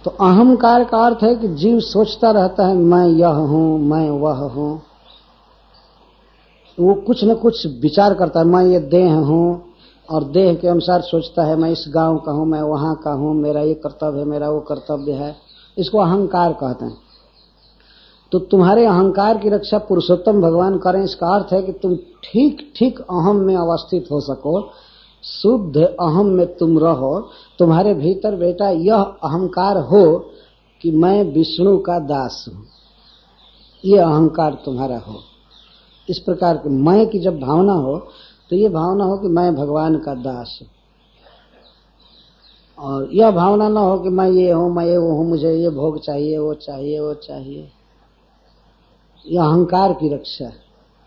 तो अहंकार का अर्थ है कि जीव सोचता रहता है मैं यह हूं, मैं वह हूं। वो कुछ न कुछ विचार करता है, मैं ये देह हूं, और देह के अनुसार सोचता है मैं इस गांव का हूं, मैं वहां का हूं, मेरा ये कर्तव्य है, मेरा वो कर्तव्य है। इसको अहंकार कहते हैं। तो तुम्हारे अहंकार की रक्षा पुरुषोत्तम भगवान करें, इसका अर्थ है कि तुम ठीक ठीक अहम में अवस्थित हो सको, शुद्ध अहम में तुम रहो। तुम्हारे भीतर बेटा यह अहंकार हो कि मैं विष्णु का दास हूं, ये अहंकार तुम्हारा हो। इस प्रकार के मैं की जब भावना हो तो ये भावना हो कि मैं भगवान का दास हूं, और यह भावना न हो कि मैं ये हूं, मैं ये वो हूं, मुझे ये भोग चाहिए, वो चाहिए, वो चाहिए। यह अहंकार की रक्षा है।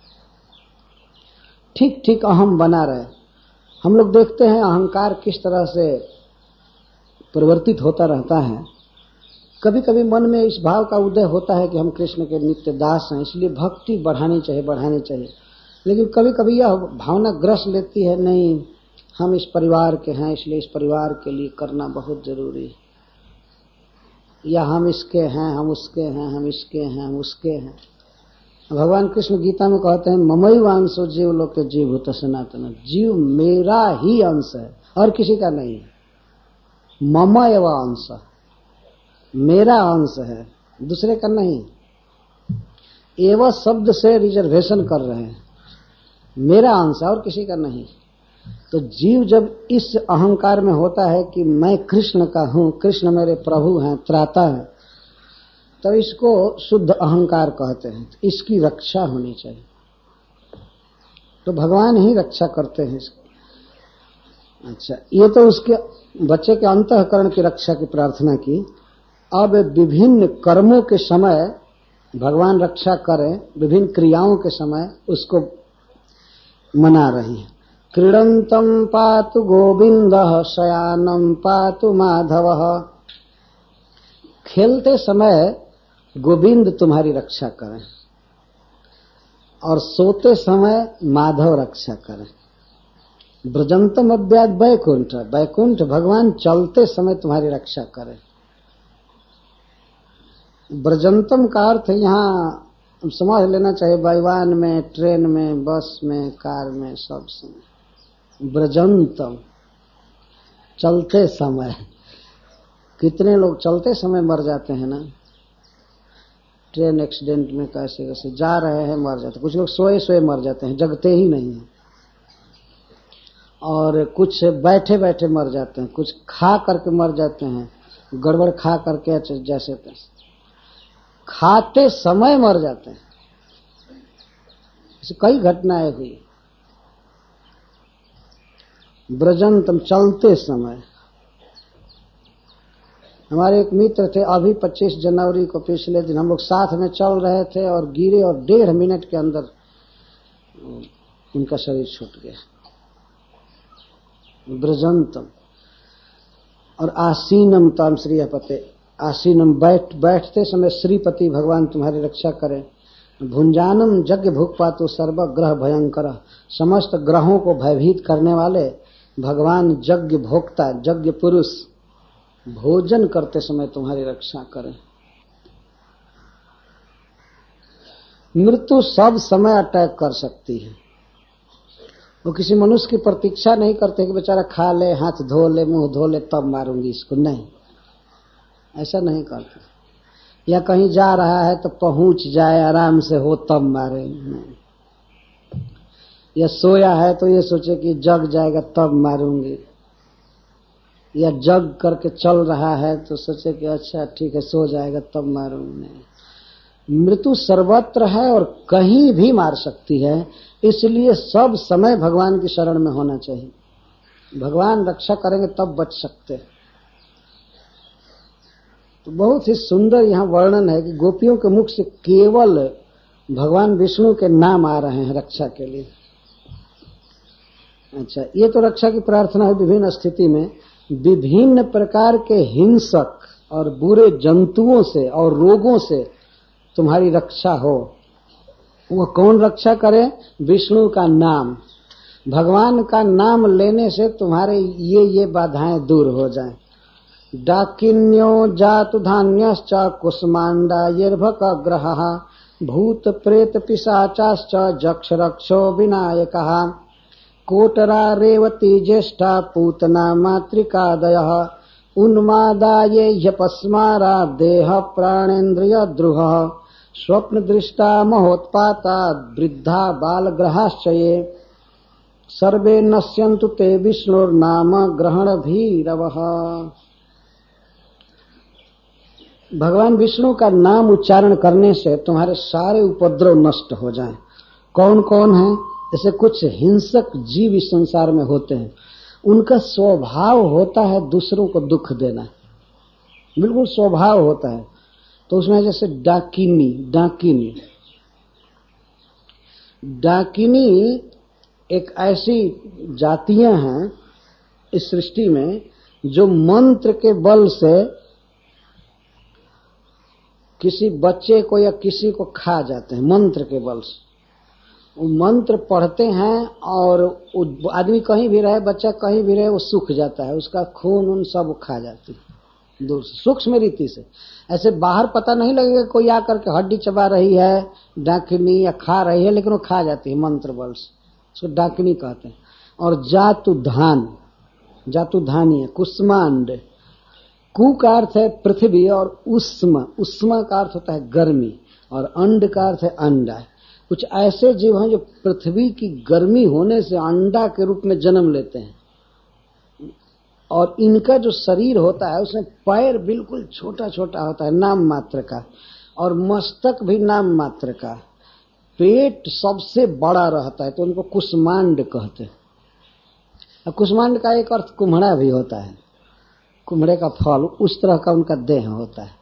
ठीक ठीक अहम बना रहे। हम लोग देखते हैं अहंकार किस तरह से परिवर्तित होता रहता है। कभी कभी मन में इस भाव का उदय होता है कि हम कृष्ण के नित्य दास हैं, इसलिए भक्ति बढ़ानी चाहिए। लेकिन कभी कभी यह भावना ग्रस लेती है, नहीं हम इस परिवार के हैं, इसलिए इस परिवार के लिए करना बहुत जरूरी है, या हम इसके हैं, हम उसके हैं, हम इसके हैं, हम उसके हैं। भगवान कृष्ण गीता में कहते हैं ममैव अंशो जीव लोके जीवभूत सनातन, जीव मेरा ही अंश है और किसी का नहीं है। मम एव अंश, मेरा अंश है, दूसरे का नहीं। एवं शब्द से रिजर्वेशन कर रहे हैं, मेरा अंश है और किसी का नहीं। तो जीव जब इस अहंकार में होता है कि मैं कृष्ण का हूं, कृष्ण मेरे प्रभु हैं, त्राता है, तो इसको शुद्ध अहंकार कहते हैं। तो इसकी रक्षा होनी चाहिए। तो भगवान ही रक्षा करते हैं इसकी। अच्छा, ये तो उसके बच्चे के अंतःकरण की रक्षा की प्रार्थना की। अब विभिन्न कर्मों के समय भगवान रक्षा करें, विभिन्न क्रियाओं के समय उसको मना रही है। क्रीडंतम पातु गोविंदः शयानम पातु माधवः, खेलते समय गोविंद तुम्हारी रक्षा करें और सोते समय माधव रक्षा करें। ब्रजंतम अव्याद वैकुंठ, वैकुंठ भगवान चलते समय तुम्हारी रक्षा करें। ब्रजंतम का अर्थ यहाँ समझ लेना चाहिए, वायुयान में, ट्रेन में, बस में, कार में, सब समय ब्रजंतम, चलते समय। कितने लोग चलते समय मर जाते हैं ना, ट्रेन एक्सीडेंट में कैसे कैसे जा रहे हैं मर जाते। कुछ लोग सोए सोए मर जाते हैं, जगते ही नहीं है। और कुछ बैठे बैठे मर जाते हैं, कुछ खा करके मर जाते हैं, गड़बड़ खा करके जैसे तैसे खाते समय मर जाते हैं। कई घटनाएं हुई। ब्रजंतम, चलते समय। हमारे एक मित्र थे, अभी 25 जनवरी को पिछले दिन हम लोग साथ में चल रहे थे और गिरे और 1.5 मिनट के अंदर उनका शरीर छूट गया। ब्रजंतम। और आसीनम ताम श्रीपते, आसीनम बैठते समय श्रीपति भगवान तुम्हारी रक्षा करें। भुंजानम यज्ञ भूख पातु सर्वग्रह भयंकर, समस्त ग्रहों को भयभीत करने वाले भगवान यज्ञ भोक्ता, यज्ञ पुरुष भोजन करते समय तुम्हारी रक्षा करें। मृत्यु सब समय अटैक कर सकती है। वो किसी मनुष्य की प्रतीक्षा नहीं करते कि बेचारा खा ले, हाथ धो ले, मुंह धो ले तब मारूंगी इसको, नहीं, ऐसा नहीं करते। या कहीं जा रहा है तो पहुंच जाए, आराम से हो तब मारे, नहीं। या सोया है तो ये सोचे कि जग जाएगा तब मारूंगी, या जग करके चल रहा है तो सोचे कि अच्छा ठीक है सो जाएगा तब मारूंगी, नहीं। मृत्यु सर्वत्र है और कहीं भी मार सकती है, इसलिए सब समय भगवान की शरण में होना चाहिए। भगवान रक्षा करेंगे तब बच सकते हैं। तो बहुत ही सुंदर यहाँ वर्णन है कि गोपियों के मुख से केवल भगवान विष्णु के नाम आ रहे हैं रक्षा के लिए। अच्छा, ये तो रक्षा की प्रार्थना है। विभिन्न स्थिति में विभिन्न प्रकार के हिंसक और बुरे जंतुओं से और रोगों से तुम्हारी रक्षा हो। वो कौन रक्षा करे? विष्णु का नाम। भगवान का नाम लेने से तुम्हारे ये बाधाएं दूर हो जाएं। डाकिन्यो जातु धान्यश्च कुष्माण्डायैर्भकग्रहः भूत प्रेत पिशाचाश्च जक्ष रक्षो विनायकः कोटरा रेवती ज्येष्ठा पूतना मातृकादयः उन्मादाये ह्यपस्मारा देह प्राणेन्द्रिय द्रुहः स्वप्न दृष्टा महोत्पाता वृद्धा बालग्रहाश्च ये सर्वे नश्यन्तु ते विष्णुर्नाम ग्रहण भीरवः। भगवान विष्णु का नाम उच्चारण करने से तुम्हारे सारे उपद्रव नष्ट हो जाएं। कौन कौन है? ऐसे कुछ हिंसक जीव इस संसार में होते हैं, उनका स्वभाव होता है दूसरों को दुख देना, बिल्कुल स्वभाव होता है। तो उसमें जैसे डाकिनी एक ऐसी जातियां हैं इस सृष्टि में जो मंत्र के बल से किसी बच्चे को या किसी को खा जाते हैं। मंत्र के बल से वो मंत्र पढ़ते हैं और आदमी कहीं भी रहे, बच्चा कहीं भी रहे, वो सूख जाता है, उसका खून उन सब खा जाती है दूर से, सूक्ष्म रीति से। ऐसे बाहर पता नहीं लगेगा, कोई आकर के हड्डी चबा रही है डाकिनी या खा रही है, लेकिन वो खा जाती है मंत्र बल से, उसको डाकिनी कहते हैं। और जातुधानी है कुष्मांड। कु का अर्थ है पृथ्वी और उष्मा का अर्थ होता है गर्मी, और अंड का अर्थ है अंडा। कुछ ऐसे जीव हैं जो पृथ्वी की गर्मी होने से अंडा के रूप में जन्म लेते हैं, और इनका जो शरीर होता है उसमें पैर बिल्कुल छोटा छोटा होता है नाम मात्र का, और मस्तक भी नाम मात्र का, पेट सबसे बड़ा रहता है, तो उनको कुष्मांड कहते हैं। कुष्मांड का एक अर्थ कुम्हड़ा भी होता है, कुम्हड़े का फल, उस तरह का उनका देह होता है।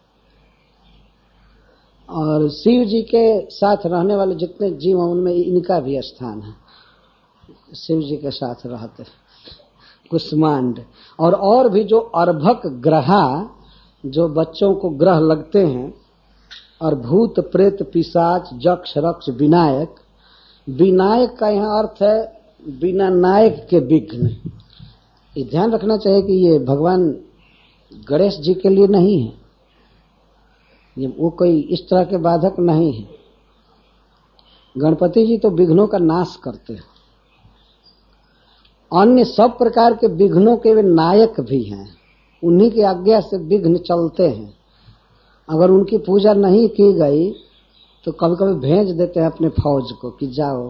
और शिव जी के साथ रहने वाले जितने जीव हैं उनमें इनका भी स्थान है, शिव जी के साथ रहते कुष्मांड। और भी जो अर्भक ग्रहा, जो बच्चों को ग्रह लगते हैं, और भूत प्रेत पिशाच जक्ष रक्ष विनायक। विनायक का यहाँ अर्थ है बिना नायक के विघ्न। ये ध्यान रखना चाहिए कि ये भगवान गणेश जी के लिए नहीं है, ये वो कोई इस तरह के बाधक नहीं है। गणपति जी तो विघ्नों का नाश करते हैं, अन्य सब प्रकार के विघ्नों के वे नायक भी हैं, उन्हीं की आज्ञा से विघ्न चलते हैं। अगर उनकी पूजा नहीं की गई तो कभी कभी भेज देते हैं अपने फौज को कि जाओ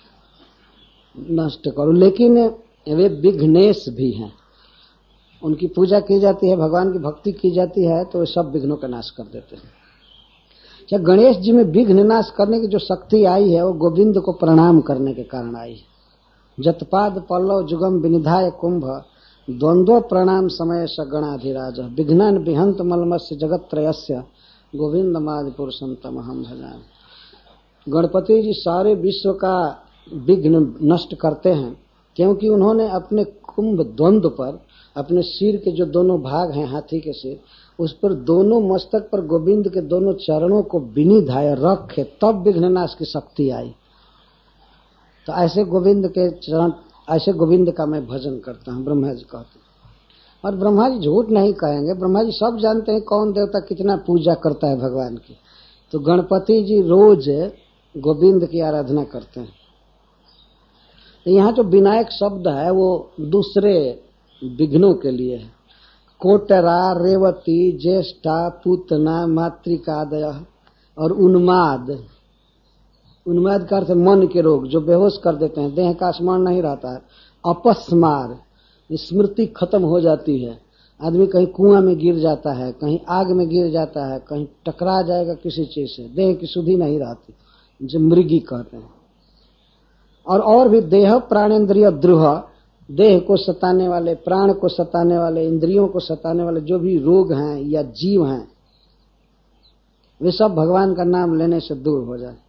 नष्ट करो, लेकिन वे विघ्नेश भी हैं। उनकी पूजा की जाती है, भगवान की भक्ति की जाती है, तो वे सब विघ्नों का नाश कर देते हैं। अच्छा, गणेश जी में विघ्न नाश करने की जो शक्ति आई है वो गोविंद को प्रणाम करने के कारण आई है। जतपाद पल्लव जुगम विनिधाय कुंभ द्वंद्व प्रणाम समय स गणाधिराज विघ्नान विहंत मलमस्य जगत त्रयस्य गोविंद मादि पुरुषं तमहं भजामि। गणपति जी सारे विश्व का विघ्न नष्ट करते हैं, क्योंकि उन्होंने अपने कुंभ द्वंद्व पर, अपने सिर के जो दोनों भाग हैं हाथी के सिर, उस पर दोनों मस्तक पर गोविंद के दोनों चरणों को विनिधाय रखे, तब विघ्ननाश की शक्ति आई। तो ऐसे गोविंद के चरण, ऐसे गोविंद का मैं भजन करता हूँ, ब्रह्मा जी कहते हैं। और ब्रह्मा जी झूठ नहीं कहेंगे, ब्रह्मा जी सब जानते हैं कौन देवता कितना पूजा करता है भगवान की। तो गणपति जी रोज गोविंद की आराधना करते हैं। तो यहाँ जो विनायक शब्द है वो दूसरे विघ्नों के लिए है। कोटरा रेवती ज्येष्ठा पूतना मातृकादय और उन्माद। उन्माद का अर्थ मन के रोग जो बेहोश कर देते हैं, देह का स्मरण नहीं रहता है। अपस्मार, स्मृति खत्म हो जाती है, आदमी कहीं कुआं में गिर जाता है, कहीं आग में गिर जाता है, कहीं टकरा जाएगा किसी चीज से, देह की शुद्धि नहीं रहती, जो मृगी कहते हैं। और भी देह प्राणेन्द्रिय द्रुह, देह को सताने वाले, प्राण को सताने वाले, इंद्रियों को सताने वाले जो भी रोग हैं या जीव हैं, वे सब भगवान का नाम लेने से दूर हो जाए।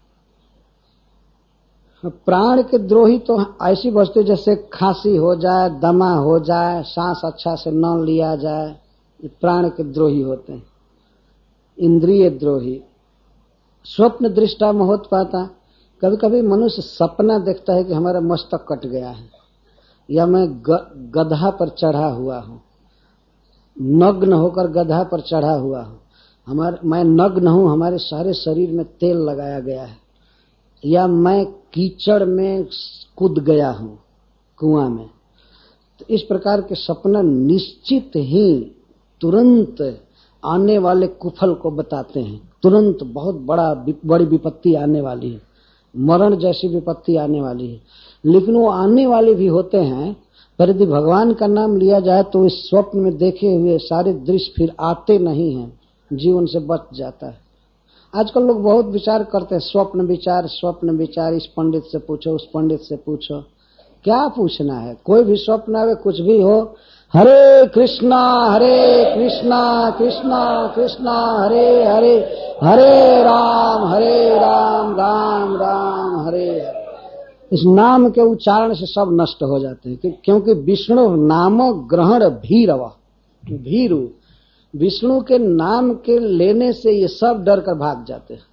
प्राण के द्रोही तो ऐसी वस्तु जैसे खांसी हो जाए, दमा हो जाए, सांस अच्छा से न लिया जाए, ये प्राण के द्रोही होते हैं। इंद्रिय द्रोही, स्वप्न दृष्टा महोत्पाता, कभी कभी मनुष्य सपना देखता है कि हमारा मस्तक कट गया है या मैं गधा पर चढ़ा हुआ हूं, नग्न होकर गधा पर चढ़ा हुआ हूं, मैं नग्न हूं, हमारे सारे शरीर में तेल लगाया गया है, या मैं कीचड़ में कूद गया हूं कुआं में। तो इस प्रकार के सपना निश्चित ही तुरंत आने वाले कुफल को बताते हैं। तुरंत बहुत बड़ी विपत्ति आने वाली है, मरण जैसी विपत्ति आने वाली है। लेकिन वो आने वाले भी होते हैं, पर यदि भगवान का नाम लिया जाए तो इस स्वप्न में देखे हुए सारे दृश्य फिर आते नहीं हैं, जीवन से बच जाता है। आजकल लोग बहुत विचार करते हैं, स्वप्न विचार, इस पंडित से पूछो, उस पंडित से पूछो। क्या पूछना है? कोई भी स्वप्न आवे, कुछ भी हो, हरे कृष्णा कृष्णा कृष्णा हरे हरे, हरे राम राम राम हरे हरे। इस नाम के उच्चारण से सब नष्ट हो जाते हैं, क्योंकि विष्णु नाम ग्रहण भीरव, भीरु, विष्णु के नाम के लेने से ये सब डर कर भाग जाते हैं।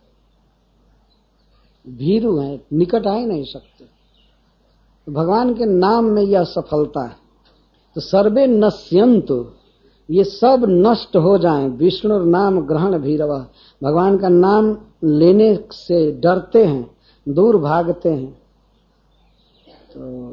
भीरु हैं, निकट आ ही नहीं सकते। भगवान के नाम में यह सफलता है। तो सर्वे नश्यन्तु, ये सब नष्ट हो जाएं। विष्णु नाम ग्रहण भीरव, भगवान का नाम लेने से डरते हैं, दूर भागते हैं। तो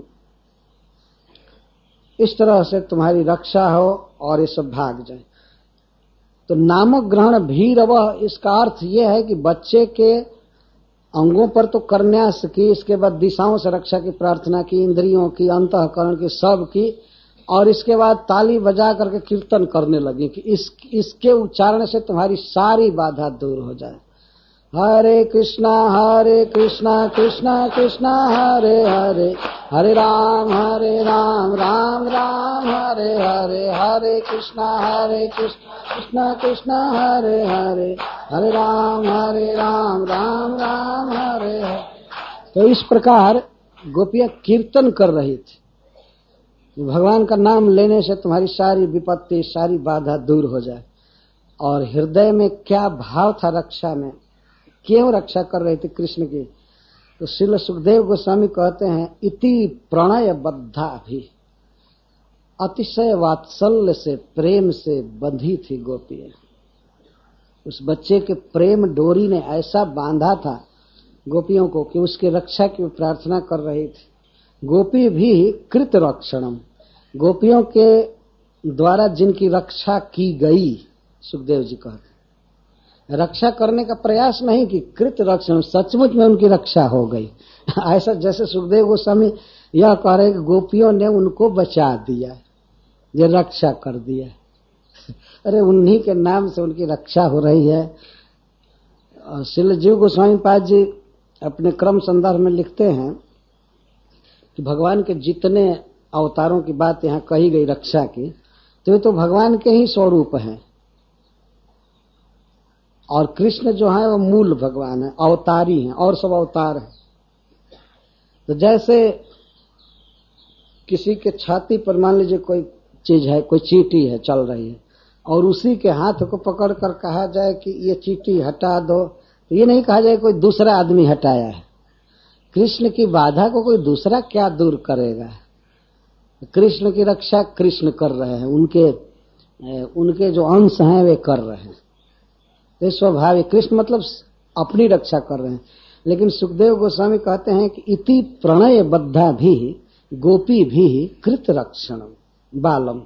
इस तरह से तुम्हारी रक्षा हो और ये सब भाग जाए। तो नामक ग्रहण भीरव, इसका अर्थ यह है कि बच्चे के अंगों पर तो करन्यास की, इसके बाद दिशाओं से रक्षा की प्रार्थना की, इंद्रियों की, अंतःकरण की, सब की, और इसके बाद ताली बजा करके कीर्तन करने लगे कि इसके उच्चारण से तुम्हारी सारी बाधा दूर हो जाए। हरे कृष्णा कृष्णा कृष्णा हरे हरे, हरे राम राम राम हरे हरे, हरे कृष्णा कृष्णा कृष्णा हरे हरे, हरे राम राम राम हरे हरे। तो इस प्रकार गोपियां कीर्तन कर रही थी। भगवान का नाम लेने से तुम्हारी सारी विपत्ति, सारी बाधा दूर हो जाए। और हृदय में क्या भाव था रक्षा में, क्यों रक्षा कर रहे थे कृष्ण की? तो श्रील सुखदेव गोस्वामी कहते हैं, इति प्रणय बद्धा भी, अतिशय वात्सल्य से, प्रेम से बंधी थी गोपियां। उस बच्चे के प्रेम डोरी ने ऐसा बांधा था गोपियों को कि उसकी रक्षा की प्रार्थना कर रही थी। गोपी भी कृत रक्षणम, गोपियों के द्वारा जिनकी रक्षा की गई, सुखदेव जी कहते, रक्षा करने का प्रयास नहीं कि कृत रक्षण, सचमुच में उनकी रक्षा हो गई। ऐसा जैसे सुखदेव गोस्वामी यह कह रहे कि गोपियों ने उनको बचा दिया, ये रक्षा कर दिया। अरे उन्हीं के नाम से उनकी रक्षा हो रही है। श्रील जीव गोस्वामी पाद जी अपने क्रम संदर्भ में लिखते हैं कि भगवान के जितने अवतारों की बात यहाँ कही गई रक्षा की, तो ये तो भगवान के ही स्वरूप हैं। और कृष्ण जो है वो मूल भगवान है, अवतारी हैं, और सब अवतार हैं। तो जैसे किसी के छाती पर मान लीजिए कोई चीज है, कोई चींटी है चल रही है, और उसी के हाथ को पकड़ कर कहा जाए कि ये चींटी हटा दो, तो ये नहीं कहा जाए कोई दूसरा आदमी हटाया है। कृष्ण की बाधा को कोई दूसरा क्या दूर करेगा? कृष्ण की रक्षा कृष्ण कर रहे हैं, उनके जो अंश हैं वे कर रहे हैं। तो स्वाभाविक, कृष्ण मतलब अपनी रक्षा कर रहे हैं। लेकिन सुखदेव गोस्वामी कहते हैं कि इति प्रणय बद्धा भी गोपी भी कृत रक्षणम बालम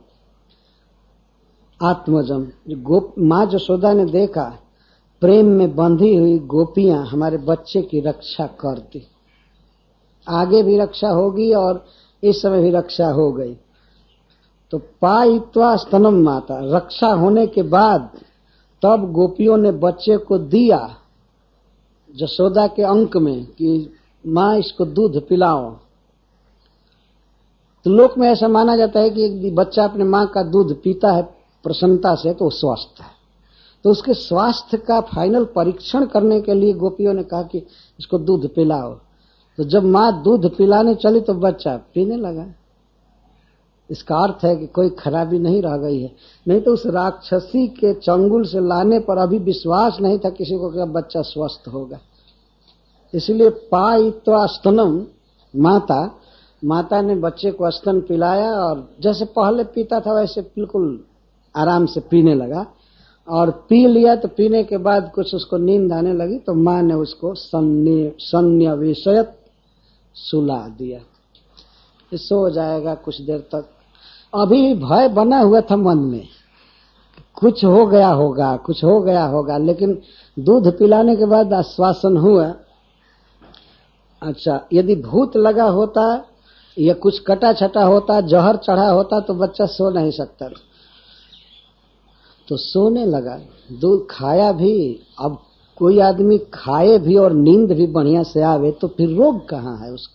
आत्मजम। माँ जशोदा ने देखा प्रेम में बंधी हुई गोपियां हमारे बच्चे की रक्षा करती, आगे भी रक्षा होगी और इस समय भी रक्षा हो गई। तो पायित्वा स्तनम माता, रक्षा होने के बाद तब गोपियों ने बच्चे को दिया जशोदा के अंक में कि माँ इसको दूध पिलाओ। तो लोक में ऐसा माना जाता है कि एक बच्चा अपने माँ का दूध पीता है प्रसन्नता से तो स्वस्थ है। तो उसके स्वास्थ्य का फाइनल परीक्षण करने के लिए गोपियों ने कहा कि इसको दूध पिलाओ। तो जब माँ दूध पिलाने चली तो बच्चा पीने लगा। इसका अर्थ है कि कोई खराबी नहीं रह गई है। नहीं तो उस राक्षसी के चंगुल से लाने पर अभी विश्वास नहीं था किसी को कि अब बच्चा स्वस्थ होगा। इसलिए पायित्वा स्तनम माता ने बच्चे को स्तन पिलाया, और जैसे पहले पीता था वैसे बिल्कुल आराम से पीने लगा, और पी लिया तो पीने के बाद कुछ उसको नींद आने लगी, तो माँ ने उसको सन्निवेशयत सुला दिया, सो जाएगा कुछ देर तक। अभी भय बना हुआ था मन में, कुछ हो गया होगा, कुछ हो गया होगा, लेकिन दूध पिलाने के बाद आश्वासन हुआ। अच्छा, यदि भूत लगा होता या कुछ कटा छटा होता, जहर चढ़ा होता, तो बच्चा सो नहीं सकता, तो सोने लगा। दूध खाया भी। अब कोई आदमी खाए भी और नींद भी बढ़िया से आवे तो फिर रोग कहाँ है उसको?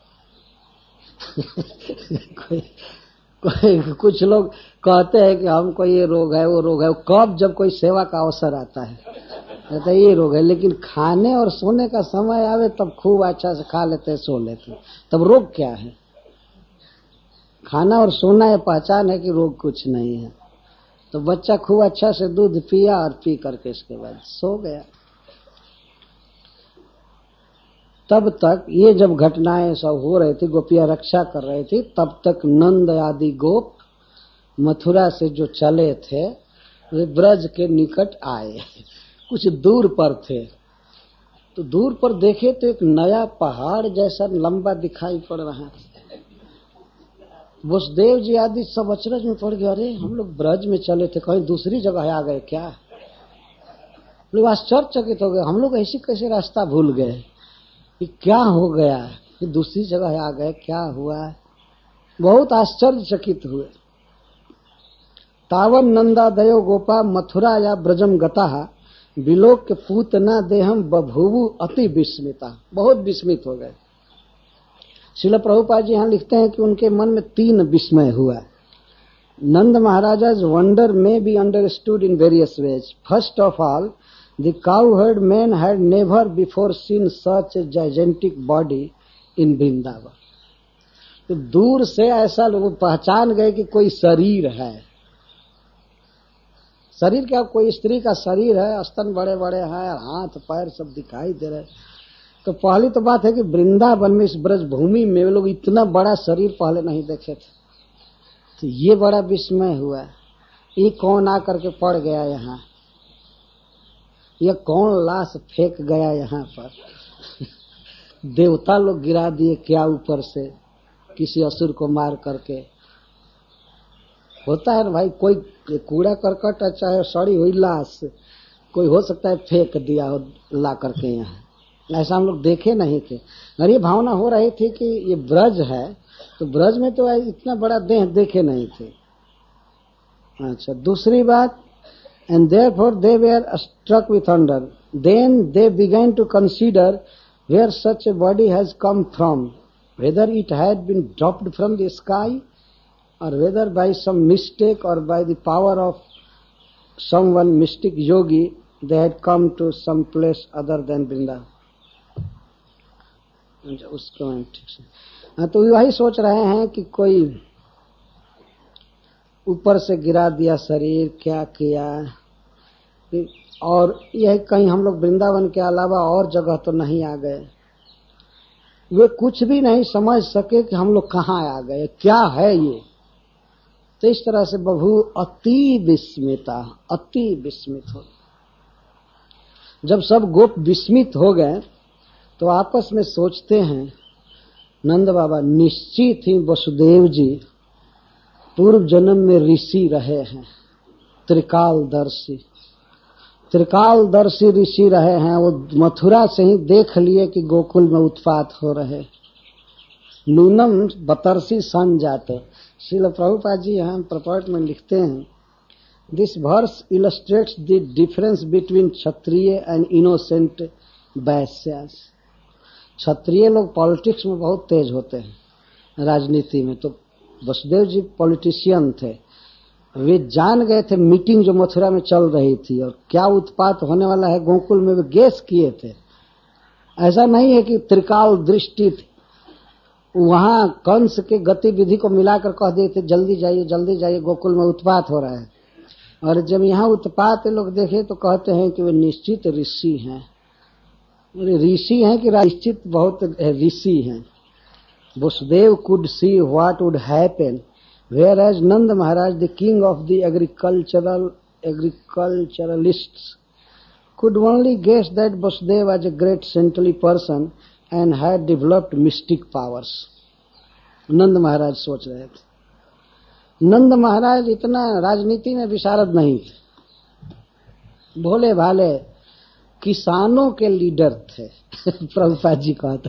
कुछ लोग कहते हैं कि हमको ये रोग है, वो रोग है। कब जब कोई सेवा का अवसर आता है कहते हैं ये रोग है, लेकिन खाने और सोने का समय आवे तब खूब अच्छा से खा लेते हैं, सो लेते हैं, तब रोग क्या है? खाना और सोना ये पहचान है कि रोग कुछ नहीं है। तो बच्चा खूब अच्छा से दूध पिया और पी करके इसके बाद सो गया। तब तक ये जब घटनाएं सब हो रही थी, गोपियां रक्षा कर रही थी, तब तक नंद आदि गोप मथुरा से जो चले थे वे ब्रज के निकट आए। कुछ दूर पर थे, तो दूर पर देखे तो एक नया पहाड़ जैसा लंबा दिखाई पड़ रहा है। वसुदेव जी आदि सब अचरज में पड़ गए, अरे हम लोग ब्रज में चले थे, कहीं दूसरी जगह आ गए क्या? लोग आश्चर्यचकित हो गए, हम लोग ऐसे कैसे रास्ता भूल गए, कि क्या हो गया, कि दूसरी जगह आ गए, क्या हुआ? बहुत आश्चर्यचकित हुए। तावन नंदादयो गोपा मथुरा या ब्रजम गता विलोक के पूतना देहम बभूवु अति विस्मिता, बहुत विस्मित हो गए। श्रील प्रभुपाद जी यहाँ लिखते हैं कि उनके मन में 3 विस्मय हुआ। नंद महाराजा's wonder may be understood in various ways. First of all, the cowherd man had never before seen such a gigantic body in Vrindavan. तो दूर से ऐसा लोग पहचान गए कि कोई शरीर है। शरीर क्या, कोई स्त्री का शरीर है, स्तन बड़े बड़े हैं, हाथ पैर सब दिखाई दे रहे। तो पहली तो बात है कि वृंदावन में, इस ब्रज भूमि में लोग इतना बड़ा शरीर पहले नहीं देखे थे, तो ये बड़ा विस्मय हुआ। ये कौन आकर के पड़ गया यहाँ, ये कौन लाश फेंक गया यहाँ पर? देवता लोग गिरा दिए क्या ऊपर से, किसी असुर को मार करके? होता है ना भाई, कोई कूड़ा करकट चाहे सड़ी हुई लाश कोई हो सकता है फेंक दिया हो ला करके यहाँ, ऐसा हम लोग देखे नहीं थे। और ये भावना हो रही थी कि ये ब्रज है, तो ब्रज में तो इतना बड़ा देह देखे नहीं थे। अच्छा, दूसरी बात, and therefore they were struck with wonder, then they began to consider where such a body has come from, whether it had been dropped from the sky और वेदर बाय सम मिस्टेक और by the power of someone mystic yogi they had come to some place other than Vrindavan. उसको ठीक से, हाँ, तो वही सोच रहे हैं कि कोई ऊपर से गिरा दिया शरीर, क्या किया, और यह कहीं हम लोग वृंदावन के अलावा और जगह तो नहीं आ गए। वे कुछ भी नहीं समझ सके कि हम लोग कहाँ आ गए, क्या है ये। तो इस तरह से बभू अति विस्मिता, अति विस्मित हो। जब सब गोप विस्मित हो गए तो आपस में सोचते हैं, नंद बाबा निश्चित ही वसुदेव जी पूर्व जन्म में ऋषि रहे हैं, त्रिकालदर्शी ऋषि रहे हैं। वो मथुरा से ही देख लिए कि गोकुल में उत्पात हो रहे। नूनम बतरसी सन जाते। श्रील प्रभुपाद जी यहाँ प्रपर्ट में लिखते हैं, this verse illustrates the difference between kshatriya and innocent vaishyas. क्षत्रिय लोग पॉलिटिक्स में बहुत तेज होते हैं, राजनीति में। तो वसुदेव जी पॉलिटिशियन थे, वे जान गए थे मीटिंग जो मथुरा में चल रही थी और क्या उत्पात होने वाला है गोकुल में, वे गेस किए थे। ऐसा नहीं है कि त्रिकाल दृष्टि थी, वहां कंस के गतिविधि को मिलाकर कह दिए थे जल्दी जाइए गोकुल में उत्पात हो रहा है। और जब यहाँ उत्पात लोग देखे तो कहते हैं कि वे निश्चित ऋषि हैं। ऋषि हैं कि निश्चित बहुत ऋषि हैं। Vasudev could see what would happen Whereas Nanda Maharaj, the king of the agriculturalists, could only guess that Vasudeva was a great saintly person and had developed mystic powers. Nanda Maharaj सोच रहे थे. नंद महाराज इतना राजनीति में विशारद नहीं थे, भोले भाले किसानों के लीडर थे. प्रभुपाद जी कहते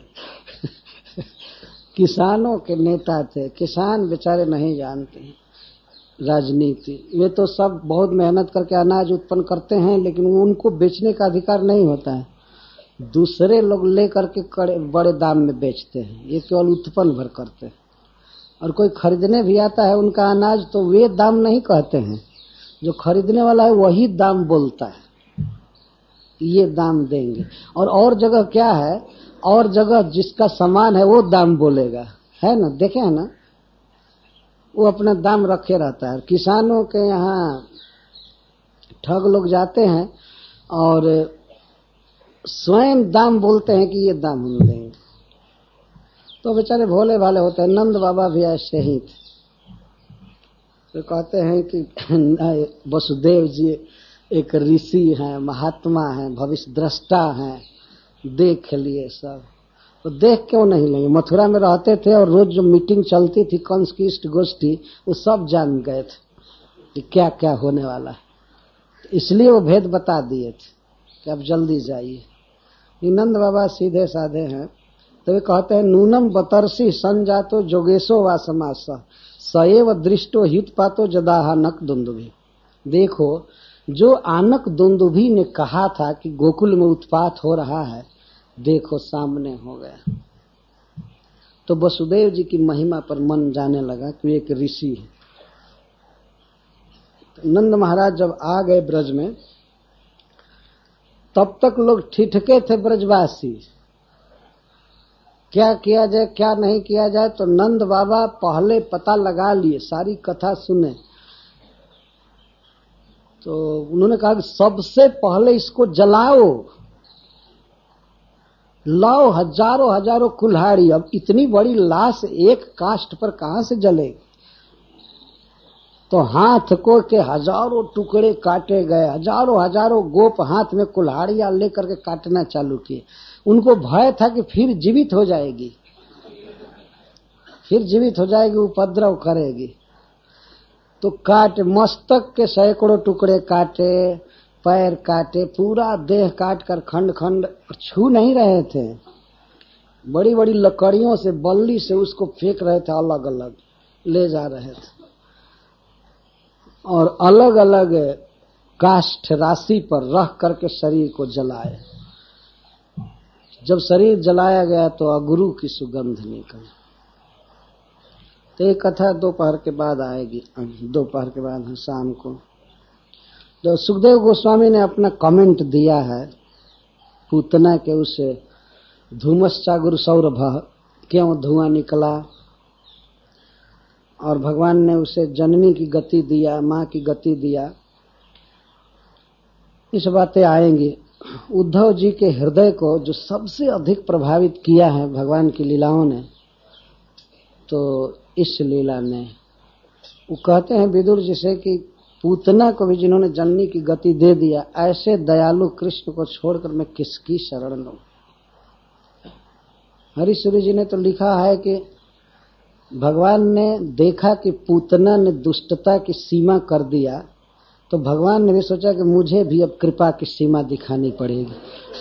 किसानों के नेता थे. किसान बेचारे नहीं जानते हैं राजनीति. वे तो सब बहुत मेहनत करके अनाज उत्पन्न करते हैं, लेकिन उनको बेचने का अधिकार नहीं होता है. दूसरे लोग लेकर के बड़े दाम में बेचते हैं, ये केवल उत्पन्न भर करते हैं. और कोई खरीदने भी आता है उनका अनाज, तो वे दाम नहीं कहते हैं. जो खरीदने वाला है वही दाम बोलता है, ये दाम देंगे. और जगह क्या है, और जगह जिसका सामान है वो दाम बोलेगा, है ना, देखे है ना, वो अपना दाम रखे रहता है. किसानों के यहाँ ठग लोग जाते हैं और स्वयं दाम बोलते हैं कि ये दाम हम देंगे. तो बेचारे भोले भाले होते हैं. नंद बाबा भी ऐसे ही थे. तो कहते हैं कि वसुदेव जी एक ऋषि हैं, महात्मा हैं, भविष्य दृष्टा हैं, देख लिए सब. तो देख क्यों नहीं लेंगे. मथुरा में रहते थे और रोज जो मीटिंग चलती थी कंस की इष्ट गोष्ठी, वो सब जान गए थे कि क्या क्या होने वाला है. इसलिए वो भेद बता दिए थे कि अब जल्दी जाइए. नंद बाबा सीधे साधे हैं. तो वे कहते हैं नूनम बतरसी संजातो जोगेशो वा समास सएव दृष्टो हित पातो जदाहा नक दुंदुभी. देखो, जो आनक दुंदुभी ने कहा था कि गोकुल में उत्पात हो रहा है, देखो सामने हो गया. तो वसुदेव जी की महिमा पर मन जाने लगा कि वे एक ऋषि है. तो नंद महाराज जब आ गए ब्रज में, तब तक लोग ठिठके थे ब्रजवासी, क्या किया जाए क्या नहीं किया जाए. तो नंद बाबा पहले पता लगा लिए, सारी कथा सुने. तो उन्होंने कहा कि सबसे पहले इसको जलाओ, लाओ हजारों हजारों कुल्हाड़ी. अब इतनी बड़ी लाश एक काष्ठ पर कहां से जलेगी. तो हाथ को के हजारों टुकड़े काटे गए. हजारों हजारों गोप हाथ में कुल्हाड़ियां लेकर के काटना चालू किए. उनको भय था कि फिर जीवित हो जाएगी, उपद्रव करेगी. तो काटे, मस्तक के सैकड़ों टुकड़े काटे, पैर काटे, पूरा देह काट कर खंड खंड छू नहीं रहे थे. बड़ी बड़ी लकड़ियों से, बल्ली से उसको फेंक रहे थे, अलग अलग ले जा रहे थे. और अलग अलग काष्ठ राशि पर रख करके शरीर को जलाए. जब शरीर जलाया गया तो अगुरु की सुगंध निकली. तो ये कथा दोपहर के बाद आएगी, दोपहर के बाद शाम को. तो सुखदेव गोस्वामी ने अपना कमेंट दिया है पूतना के उस धूमश्चागुरु सौरभ, क्यों धुआं निकला, और भगवान ने उसे जननी की गति दिया, माँ की गति दिया. इस बातें आएंगी. उद्धव जी के हृदय को जो सबसे अधिक प्रभावित किया है भगवान की लीलाओं ने, तो इस लीला ने, वो कहते हैं विदुर जी से कि पूतना को भी जिन्होंने जननी की गति दे दिया, ऐसे दयालु कृष्ण को छोड़कर मैं किसकी शरण लूं. हरीश्वरी जी ने तो लिखा है कि भगवान ने देखा कि पूतना ने दुष्टता की सीमा कर दिया, तो भगवान ने भी सोचा कि मुझे भी अब कृपा की सीमा दिखानी पड़ेगी.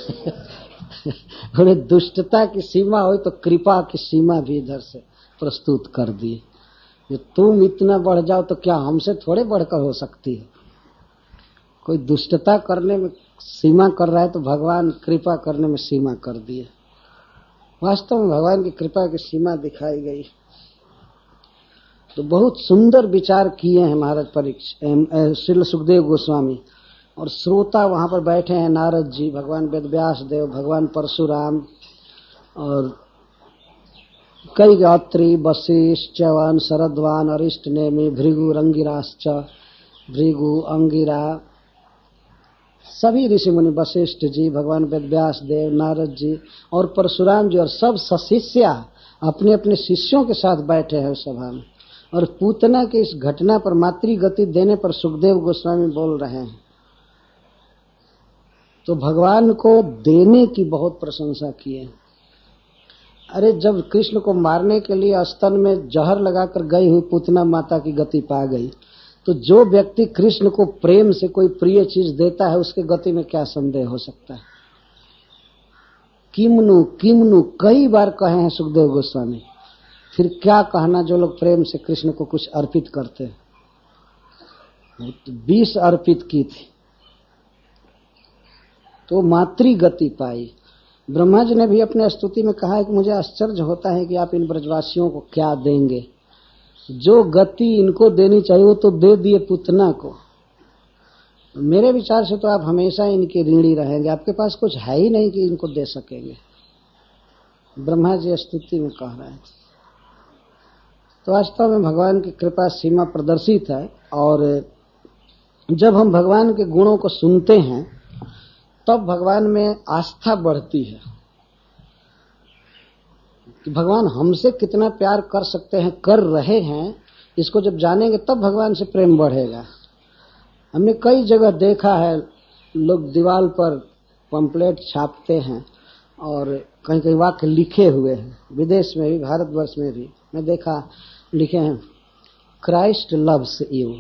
उन्हें दुष्टता की सीमा हुई तो कृपा की सीमा भी इधर से प्रस्तुत कर दी. तुम इतना बढ़ जाओ तो क्या हमसे थोड़े बढ़कर हो सकती है. कोई दुष्टता करने में सीमा कर रहा है तो भगवान कृपा करने में सीमा कर दिए. वास्तव में भगवान की कृपा की सीमा दिखाई गई. तो बहुत सुंदर विचार किए हैं महाराज श्री सुखदेव गोस्वामी. और श्रोता वहां पर बैठे हैं नारद जी, भगवान वेदव्यास देव, भगवान परशुराम, और कई गात्री, वशिष्ठ, च्यवन, शरद्वान, अरिष्ट नेमि, भृगु, रंगिराश्च, भृगु, अंगिरा, सभी ऋषि मुनि, वशिष्ठ जी, भगवान वेदव्यास देव, नारद जी और परशुराम जी, और सब शिष्या अपने अपने शिष्यों के साथ बैठे हैं उस सभा में. और पूतना की इस घटना पर मातृ गति देने पर सुखदेव गोस्वामी बोल रहे हैं तो भगवान को देने की बहुत प्रशंसा किए। अरे जब कृष्ण को मारने के लिए स्तन में जहर लगाकर गई हुई पूतना माता की गति पा गई, तो जो व्यक्ति कृष्ण को प्रेम से कोई प्रिय चीज देता है उसके गति में क्या संदेह हो सकता है। किमनु किमनु कई बार कहे हैं सुखदेव गोस्वामी, फिर क्या कहना जो लोग प्रेम से कृष्ण को कुछ अर्पित करते हैं। 20 अर्पित की थी तो मातृ गति पाई। ब्रह्मा जी ने भी अपने स्तुति में कहा है कि मुझे आश्चर्य होता है कि आप इन ब्रजवासियों को क्या देंगे, जो गति इनको देनी चाहिए वो तो दे दिए पूतना को। मेरे विचार से तो आप हमेशा इनके ऋणी रहेंगे, आपके पास कुछ है ही नहीं कि इनको दे सकेंगे। ब्रह्मा जी स्तुति में कह रहे हैं। तो वास्तव में भगवान की कृपा सीमा प्रदर्शित है। और जब हम भगवान के गुणों को सुनते हैं तब भगवान में आस्था बढ़ती है कि भगवान हमसे कितना प्यार कर सकते हैं, कर रहे हैं। इसको जब जानेंगे तब भगवान से प्रेम बढ़ेगा। हमने कई जगह देखा है लोग दीवार पर पंपलेट छापते हैं और कहीं कहीं वाक्य लिखे हुए हैं, विदेश में भी भारतवर्ष में भी मैं देखा लिखे हैं, क्राइस्ट लव्स यू।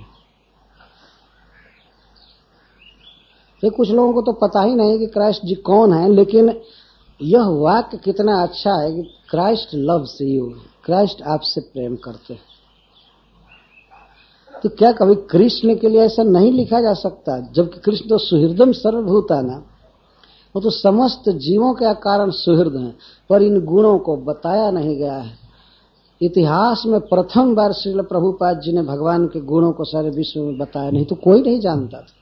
तो कुछ लोगों को तो पता ही नहीं कि क्राइस्ट जी कौन है, लेकिन यह वाक्य कितना अच्छा है कि क्राइस्ट लव्स यू, क्राइस्ट आपसे प्रेम करते हैं। तो क्या कभी कृष्ण के लिए ऐसा नहीं लिखा जा सकता? जबकि कृष्ण तो सुहृदम सर्वभूतानां, वो तो समस्त जीवों के कारण सुहृद हैं, पर इन गुणों को बताया नहीं गया है। इतिहास में प्रथम बार श्रील प्रभुपाद जी ने भगवान के गुणों को सारे विश्व में बताया, नहीं तो कोई नहीं जानता था।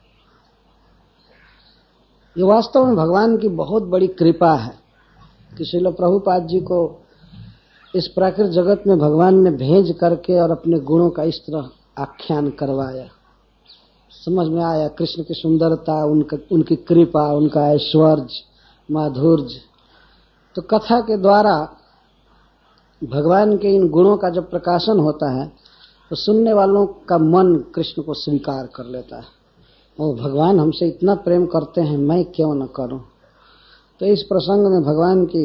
ये वास्तव में भगवान की बहुत बड़ी कृपा है कि श्रील प्रभुपाद जी को इस प्राकृत जगत में भगवान ने भेज करके और अपने गुणों का इस तरह आख्यान करवाया। समझ में आया कृष्ण की सुंदरता, उनकी कृपा, उनका ऐश्वर्य, माधुर्य। तो कथा के द्वारा भगवान के इन गुणों का जब प्रकाशन होता है तो सुनने वालों का मन कृष्ण को स्वीकार कर लेता है। ओ भगवान हमसे इतना प्रेम करते हैं, मैं क्यों न करूं। तो इस प्रसंग में भगवान की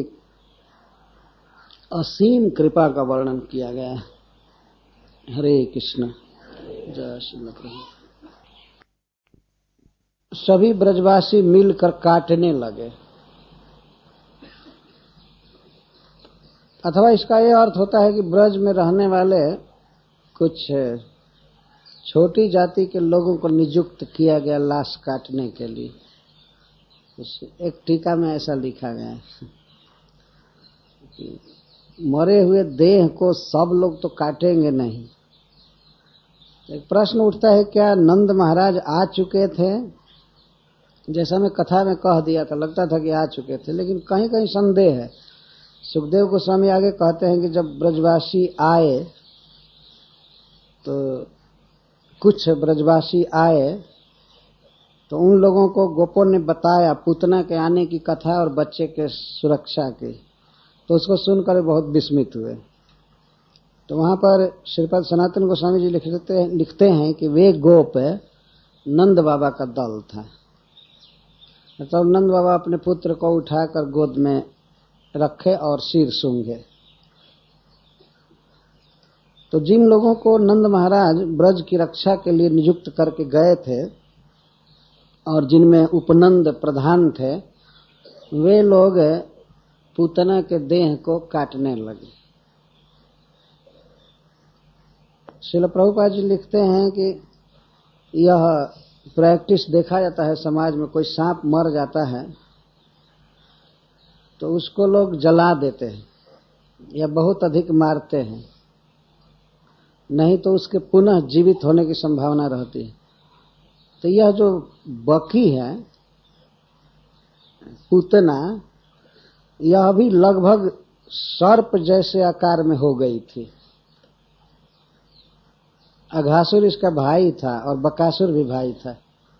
असीम कृपा का वर्णन किया गया है। हरे कृष्ण, जय श्री प्रभु। सभी ब्रजवासी मिलकर काटने लगे। अथवा इसका यह अर्थ होता है कि ब्रज में रहने वाले कुछ छोटी जाति के लोगों को नियुक्त किया गया लाश काटने के लिए। एक टीका में ऐसा लिखा गया है कि मरे हुए देह को सब लोग तो काटेंगे नहीं। एक प्रश्न उठता है, क्या नंद महाराज आ चुके थे? जैसा मैं कथा में कह दिया था, लगता था कि आ चुके थे, लेकिन कहीं कहीं संदेह है। सुखदेव गोस्वामी आगे कहते हैं कि जब ब्रजवासी आए तो कुछ ब्रजवासी आए तो उन लोगों को गोपों ने बताया पूतना के आने की कथा और बच्चे के सुरक्षा की, तो उसको सुनकर बहुत विस्मित हुए। तो वहां पर श्रीपद सनातन गोस्वामी जी लिखते हैं कि वे गोप नंद बाबा का दल था। मतलब नंद बाबा अपने पुत्र को उठाकर गोद में रखे और सिर सूंघे। तो जिन लोगों को नंद महाराज ब्रज की रक्षा के लिए नियुक्त करके गए थे और जिनमें उपनंद प्रधान थे, वे लोग पूतना के देह को काटने लगे। श्रील प्रभुपाद जी लिखते हैं कि यह प्रैक्टिस देखा जाता है समाज में। कोई सांप मर जाता है तो उसको लोग जला देते हैं या बहुत अधिक मारते हैं, नहीं तो उसके पुनः जीवित होने की संभावना रहती है। तो यह जो बकी है पूतना, यह भी लगभग सर्प जैसे आकार में हो गई थी। अघासुर इसका भाई था और बकासुर भी भाई था,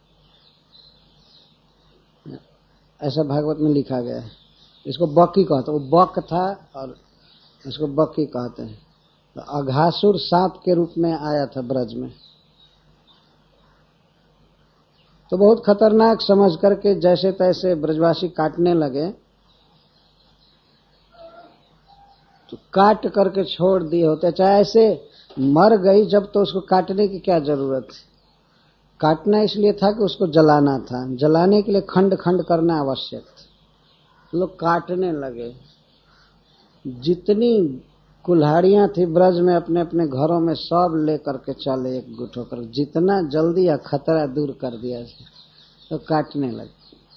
ऐसा भागवत में लिखा गया है। इसको बकी कहते हैं, वो बक था और इसको बकी कहते हैं। तो अघासुर सांप के रूप में आया था ब्रज में। तो बहुत खतरनाक समझ करके जैसे तैसे ब्रजवासी काटने लगे, तो काट करके छोड़ दिए होते। चाहे ऐसे मर गई जब तो उसको काटने की क्या जरूरत थी। काटना इसलिए था कि उसको जलाना था, जलाने के लिए खंड खंड करना आवश्यक था। लोग काटने लगे। जितनी कुल्हाड़ियां थी ब्रज में अपने अपने घरों में सब लेकर के चले एकजुट होकर, जितना जल्दी या खतरा दूर कर दिया तो काटने लगे।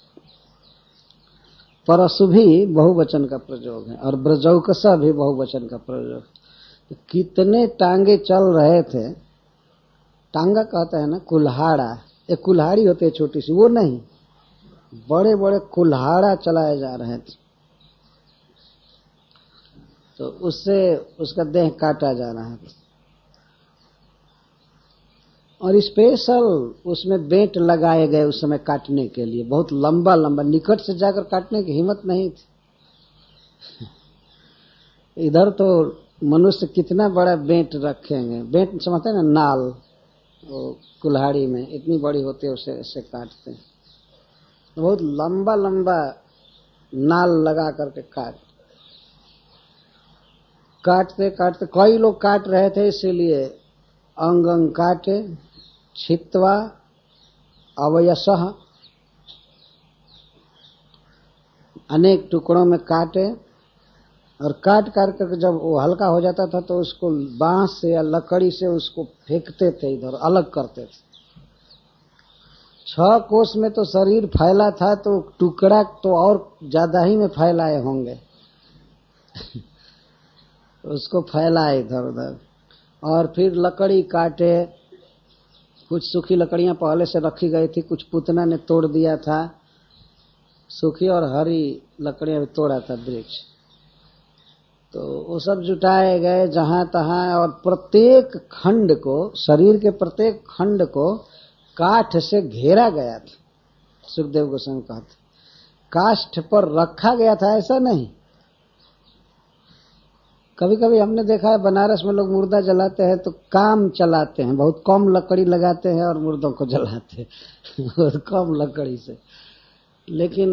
परशु भी बहुवचन का प्रयोग है और ब्रजौकसा भी बहुवचन का प्रयोग। तो कितने टांगे चल रहे थे। टांगा कहता है ना कुल्हाड़ा, एक कुल्हाड़ी होती है छोटी सी, वो नहीं, बड़े बड़े कुल्हाड़ा चलाए जा रहे थे। तो उससे उसका देह काटा जा रहा था और स्पेशल उसमें बेंट लगाए गए उस समय काटने के लिए, बहुत लंबा लंबा। निकट से जाकर काटने की हिम्मत नहीं थी। इधर तो मनुष्य कितना बड़ा बेंट रखेंगे, बेंट समझते हैं ना, नाल, वो कुल्हाड़ी में इतनी बड़ी होती है, उसे ऐसे काटते हैं। बहुत लंबा लंबा नाल लगा करके काटते काटते कई लोग काट रहे थे, इसीलिए अंग अंग काटे, छित्वा अवयसः, अनेक टुकड़ों में काटे। और काट काट कर जब वो हल्का हो जाता था तो उसको बांस से या लकड़ी से उसको फेंकते थे, इधर अलग करते थे। 6 कोस में तो शरीर फैला था, तो टुकड़ा तो और ज्यादा ही में फैलाए होंगे। उसको फैलाए इधर उधर और फिर लकड़ी काटे। कुछ सूखी लकड़ियां पहले से रखी गई थी, कुछ पुतना ने तोड़ दिया था। सूखी और हरी लकड़ियां भी तोड़ा था वृक्ष, तो वो सब जुटाए गए जहां तहां। और प्रत्येक खंड को, शरीर के प्रत्येक खंड को काठ से घेरा गया था। सुखदेव गोस्वामी कहते काष्ठ पर रखा गया था, ऐसा नहीं। कभी कभी हमने देखा है बनारस में लोग मुर्दा जलाते हैं तो काम चलाते हैं, बहुत कम लकड़ी लगाते हैं और मुर्दों को जलाते हैं बहुत कम लकड़ी से। लेकिन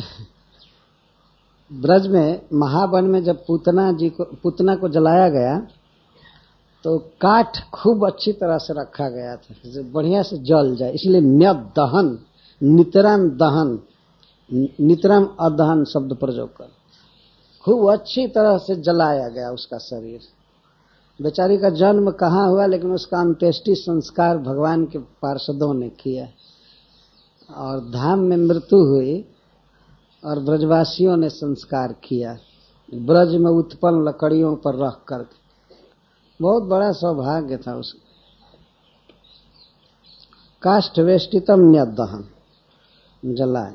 ब्रज में महावन में जब पूतना को जलाया गया तो काठ खूब अच्छी तरह से रखा गया था, बढ़िया से जल जाए, इसलिए न्यद दहन, नितराम दहन, नितराम अदहन शब्द प्रयोग कर खूब अच्छी तरह से जलाया गया उसका शरीर। बेचारी का जन्म कहाँ हुआ, लेकिन उसका अंत्येष्टि संस्कार भगवान के पार्षदों ने किया और धाम में मृत्यु हुई और ब्रजवासियों ने संस्कार किया, ब्रज में उत्पन्न लकड़ियों पर रख करके। बहुत बड़ा सौभाग्य था उसका। काष्ठ वेष्टितम न्यदहन, जलाए।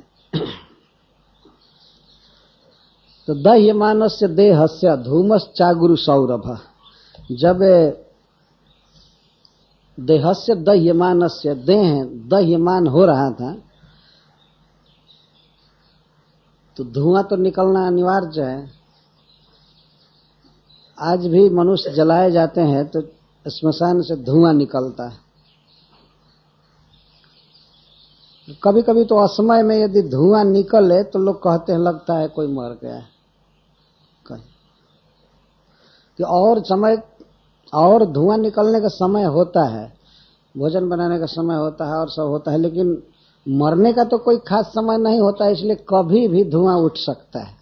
तो दह्यमानस्य देहस्य धूमश्चागुरु सौरभ। जब देहस्य दह्यमानस्य, देह दह्यमान हो रहा था तो धुआं तो निकलना अनिवार्य है। आज भी मनुष्य जलाए जाते हैं तो श्मशान से धुआं निकलता है। कभी कभी तो असमय में यदि धुआं निकले तो लोग कहते हैं लगता है कोई मर गया है। कि और समय, और धुआं निकलने का समय होता है, भोजन बनाने का समय होता है और सब होता है, लेकिन मरने का तो कोई खास समय नहीं होता, इसलिए कभी भी धुआं उठ सकता है।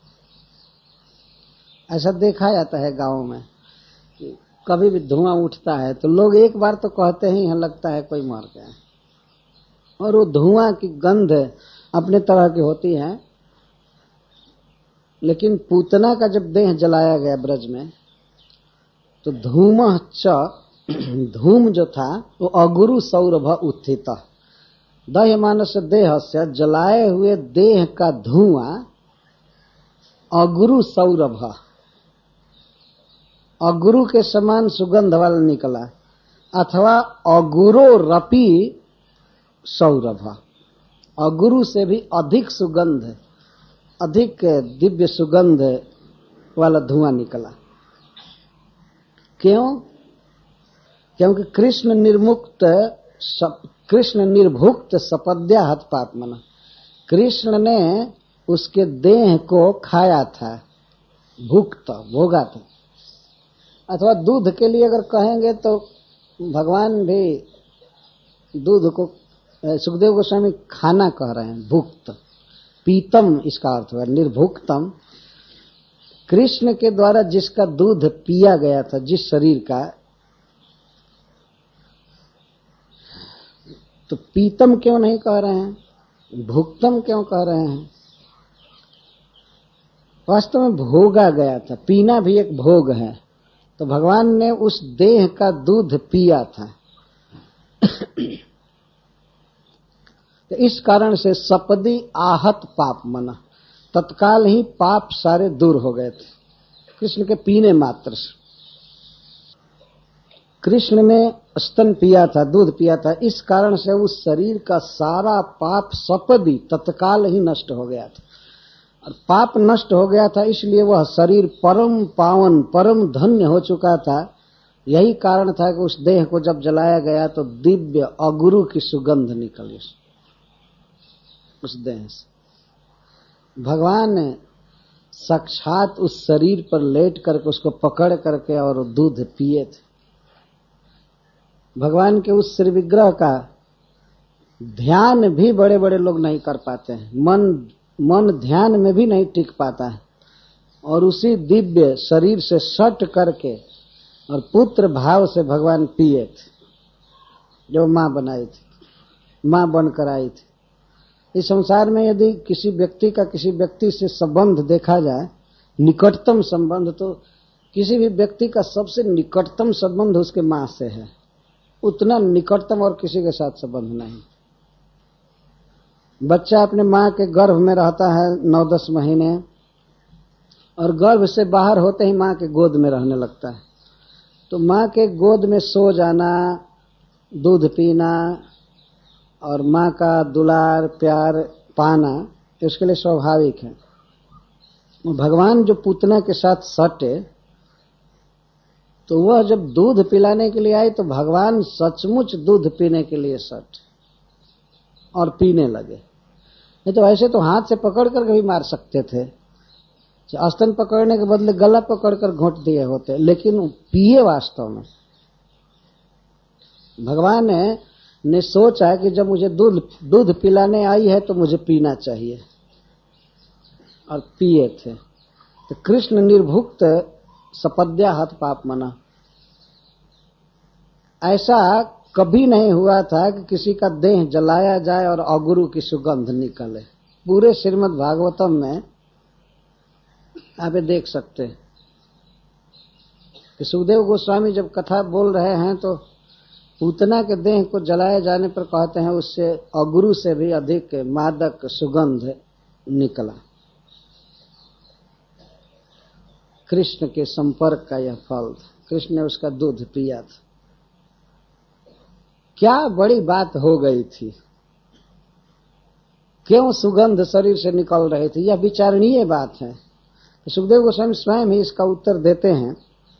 ऐसा देखा जाता है गांव में कि कभी भी धुआं उठता है तो लोग एक बार तो कहते ही हैं लगता है कोई मर गया। और वो धुआं की गंध अपने तरह की होती है। लेकिन पूतना का जब देह जलाया गया ब्रज में तो धूमः च, धूम जो था वो अगुरु सौरभ उत्थित। दह्यमानस देहस्य, जलाए हुए देह का धुआं अगुरु सौरभ, अगुरु के समान सुगंध वाला निकला, अथवा अगुरो रपि सौरभ, अगुरु से भी अधिक सुगंध, अधिक दिव्य सुगंध वाला धुआं निकला। क्यों? क्योंकि कृष्ण निर्भुक्त सपद्या हत पापमन, कृष्ण ने उसके देह को खाया था, भुक्त भोगा था। अथवा दूध के लिए अगर कहेंगे तो भगवान भी दूध को सुखदेव गोस्वामी खाना कह रहे हैं, भुक्त। पीतम इसका अर्थ है निर्भुक्तम, कृष्ण के द्वारा जिसका दूध पिया गया था, जिस शरीर का, तो पीतम क्यों नहीं कह रहे हैं, भुक्तम क्यों कह रहे हैं? वास्तव में भोगा गया था, पीना भी एक भोग है। तो भगवान ने उस देह का दूध पिया था। तो इस कारण से सपदी आहत पाप मना, तत्काल ही पाप सारे दूर हो गए थे कृष्ण के पीने मात्र से। कृष्ण ने स्तन पिया था, दूध पिया था, इस कारण से उस शरीर का सारा पाप सपदी तत्काल ही नष्ट हो गया था। और पाप नष्ट हो गया था इसलिए वह शरीर परम पावन, परम धन्य हो चुका था। यही कारण था कि उस देह को जब जलाया गया तो दिव्य अगुरु की सुगंध निकली उस देह से। भगवान ने साक्षात उस शरीर पर लेट करके उसको पकड़ करके और दूध पिए थे। भगवान के उस श्री विग्रह का ध्यान भी बड़े बड़े लोग नहीं कर पाते हैं, मन ध्यान में भी नहीं टिक पाता है। और उसी दिव्य शरीर से सट करके और पुत्र भाव से भगवान पिए थे, जो मां बनाई थी, मां बनकर आई थी। इस संसार में यदि किसी व्यक्ति का किसी व्यक्ति से संबंध देखा जाए, निकटतम संबंध, तो किसी भी व्यक्ति का सबसे निकटतम संबंध उसके मां से है। उतना निकटतम और किसी के साथ संबंध नहीं। बच्चा अपने मां के गर्भ में रहता है 9-10 महीने, और गर्भ से बाहर होते ही मां के गोद में रहने लगता है। तो मां के गोद में सो जाना, दूध पीना और मां का दुलार प्यार पाना उसके लिए स्वाभाविक है। भगवान जो पूतना के साथ सटे, तो वह जब दूध पिलाने के लिए आई तो भगवान सचमुच दूध पीने के लिए सटे और पीने लगे। नहीं तो ऐसे तो हाथ से पकड़ कर भी मार सकते थे, स्तन पकड़ने के बदले गला पकड़कर घोंट दिए होते, लेकिन पिए वास्तव में। भगवान ने सोचा कि जब मुझे दूध पिलाने आई है तो मुझे पीना चाहिए, और पिए थे। तो कृष्ण निर्भुक्त सपद्या हत पाप मना। ऐसा कभी नहीं हुआ था कि किसी का देह जलाया जाए और अगुरु की सुगंध निकले। पूरे श्रीमद् भागवतम में आप देख सकते हैं कि सुखदेव गोस्वामी जब कथा बोल रहे हैं तो पूतना के देह को जलाए जाने पर कहते हैं उससे अगुरु से भी अधिक मादक सुगंध निकला। कृष्ण के संपर्क का यह फल था, कृष्ण ने उसका दूध पिया था। क्या बड़ी बात हो गई थी, क्यों सुगंध शरीर से निकल रही थी, यह विचारणीय बात है। तो सुखदेव गोस्वामी स्वयं ही इसका उत्तर देते हैं।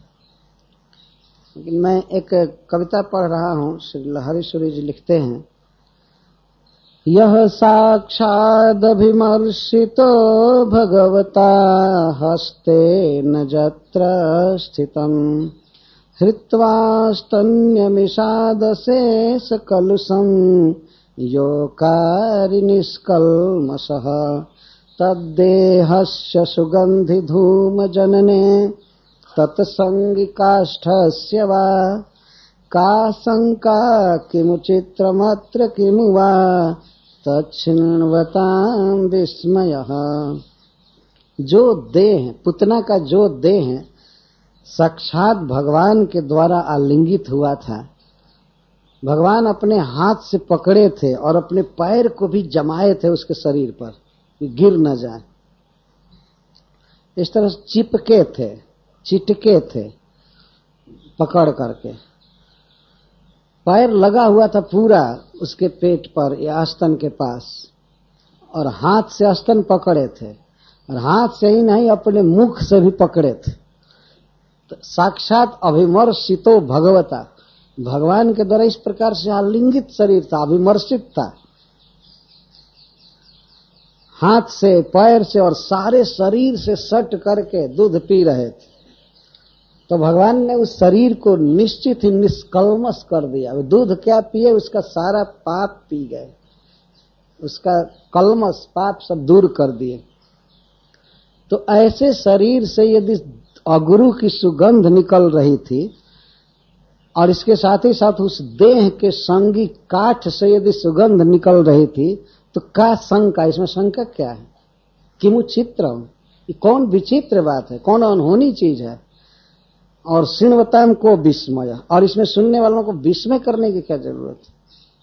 लेकिन मैं एक कविता पढ़ रहा हूं, श्री लहरीश्वरी जी लिखते हैं, यह साक्षादभिमर्शितो भगवता हस्तेन जत्र स्थितम् हृत्वा स्तन्यमिषादशेषकलुषम् योकारिनिष्कल्मषः तद्देहस्य सुगन्धिधूमजनने तत्सङ्गिकाष्ठस्य वा का शङ्का किमुचित्रमत्र किमु वा तच्छृण्वतां विस्मयः। जो देह, पुतना का जो देह साक्षात भगवान के द्वारा आलिंगित हुआ था, भगवान अपने हाथ से पकड़े थे और अपने पैर को भी जमाए थे उसके शरीर पर कि गिर न जाए। इस तरह चिपके थे, चिटके थे पकड़ करके। पैर लगा हुआ था पूरा उसके पेट पर या स्तन के पास, और हाथ से स्तन पकड़े थे, और हाथ से ही नहीं अपने मुख से भी पकड़े थे। साक्षात अभिमर्शितो भगवता, भगवान के द्वारा इस प्रकार से आलिंगित शरीर था, अभिमर्शित था, हाथ से पैर से और सारे शरीर से सट करके दूध पी रहे थे। तो भगवान ने उस शरीर को निश्चित ही निष्कल्मश कर दिया। वो दूध क्या पिए, उसका सारा पाप पी गए, उसका कलमश पाप सब दूर कर दिए। तो ऐसे शरीर से यदि अगुरु की सुगंध निकल रही थी और इसके साथ ही साथ उस देह के संगी काठ से यदि सुगंध निकल रही थी, तो क्या शंका, इसमें शंका क्या है? किमु चित्रम, ये कौन विचित्र बात है, कौन अनहोनी चीज है। और शृण्वताम को विस्मय, और इसमें सुनने वालों को विस्मय करने की क्या जरूरत है?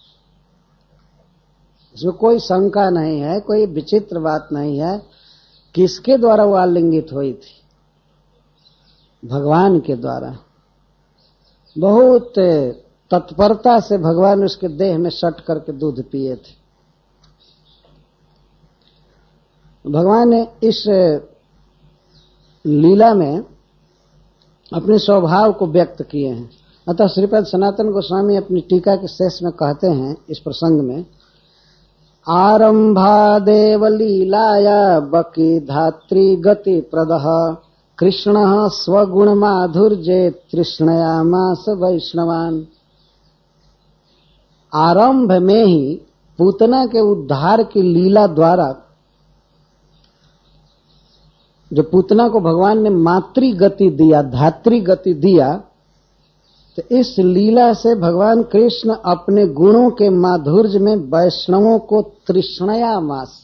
इसमें कोई शंका नहीं है, कोई विचित्र बात नहीं है। किसके द्वारा वो आलिंगित हुई थी? भगवान के द्वारा। बहुत तत्परता से भगवान उसके देह में सट करके दूध पिए थे। भगवान ने इस लीला में अपने स्वभाव को व्यक्त किए हैं। अतः श्रीपद सनातन गोस्वामी अपनी टीका के शेष में कहते हैं इस प्रसंग में, आरंभादेव लीलाया बकी धात्री गति प्रदः कृष्ण स्वगुण माधुर्ये तृष्णयामास वैष्णवान। आरंभ में ही पूतना के उद्धार की लीला द्वारा, जो पूतना को भगवान ने मातृ गति दिया, धात्री गति दिया, तो इस लीला से भगवान कृष्ण अपने गुणों के माधुर्य में वैष्णवों को तृष्णयामास,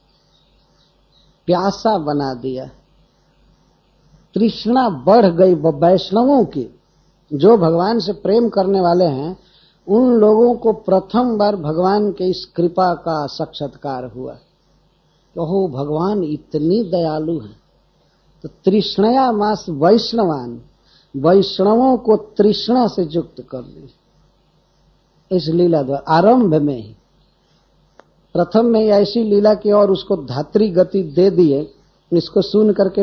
प्यासा बना दिया। तृष्णा बढ़ गई वैष्णवों की, जो भगवान से प्रेम करने वाले हैं, उन लोगों को प्रथम बार भगवान के इस कृपा का साक्षात्कार हुआ। तो हो भगवान इतनी दयालु हैं। तो तृष्णया मास वैष्णवान, वैष्णवों को तृष्णा से युक्त कर दी इस लीला द्वारा। आरंभ में ही, प्रथम में ऐसी लीला की और उसको धात्री गति दे दिए। इसको सुन करके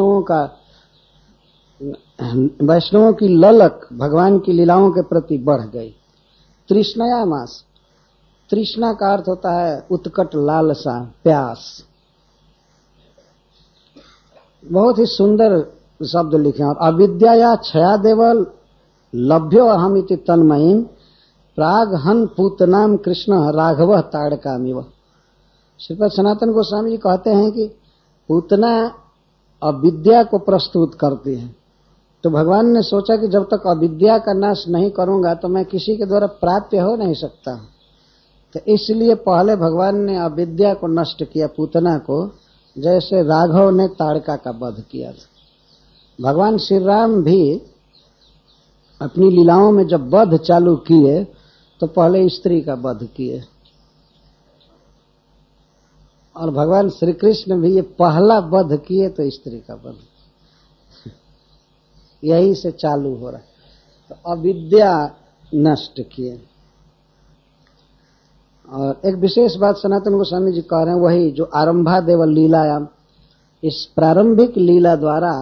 वैष्णवों की ललक भगवान की लीलाओं के प्रति बढ़ गई। तृष्णया मास, तृष्णा का अर्थ होता है उत्कट लालसा, प्यास। बहुत ही सुंदर शब्द लिखे। और अविद्या छया देवल लभ्यो अहम इति तन्मयीम प्राग हन पूतनाम कृष्ण राघव ताड़कामिव। श्रीपद सनातन गोस्वामी जी कहते हैं कि पूतना अविद्या को प्रस्तुत करती है। तो भगवान ने सोचा कि जब तक अविद्या का नाश नहीं करूंगा तो मैं किसी के द्वारा प्राप्य हो नहीं सकता। तो इसलिए पहले भगवान ने अविद्या को नष्ट किया, पूतना को, जैसे राघव ने ताड़का का वध किया था। भगवान श्री राम भी अपनी लीलाओं में जब वध चालू किए तो पहले स्त्री का वध किए, और भगवान श्री कृष्ण भी ये पहला वध किए तो स्त्री का वध, यही से चालू हो रहा है। तो अविद्या नष्ट किए। और एक विशेष बात सनातन गोस्वामी जी कह रहे हैं, वही जो आरंभादेव लीलायाम, इस प्रारंभिक लीला द्वारा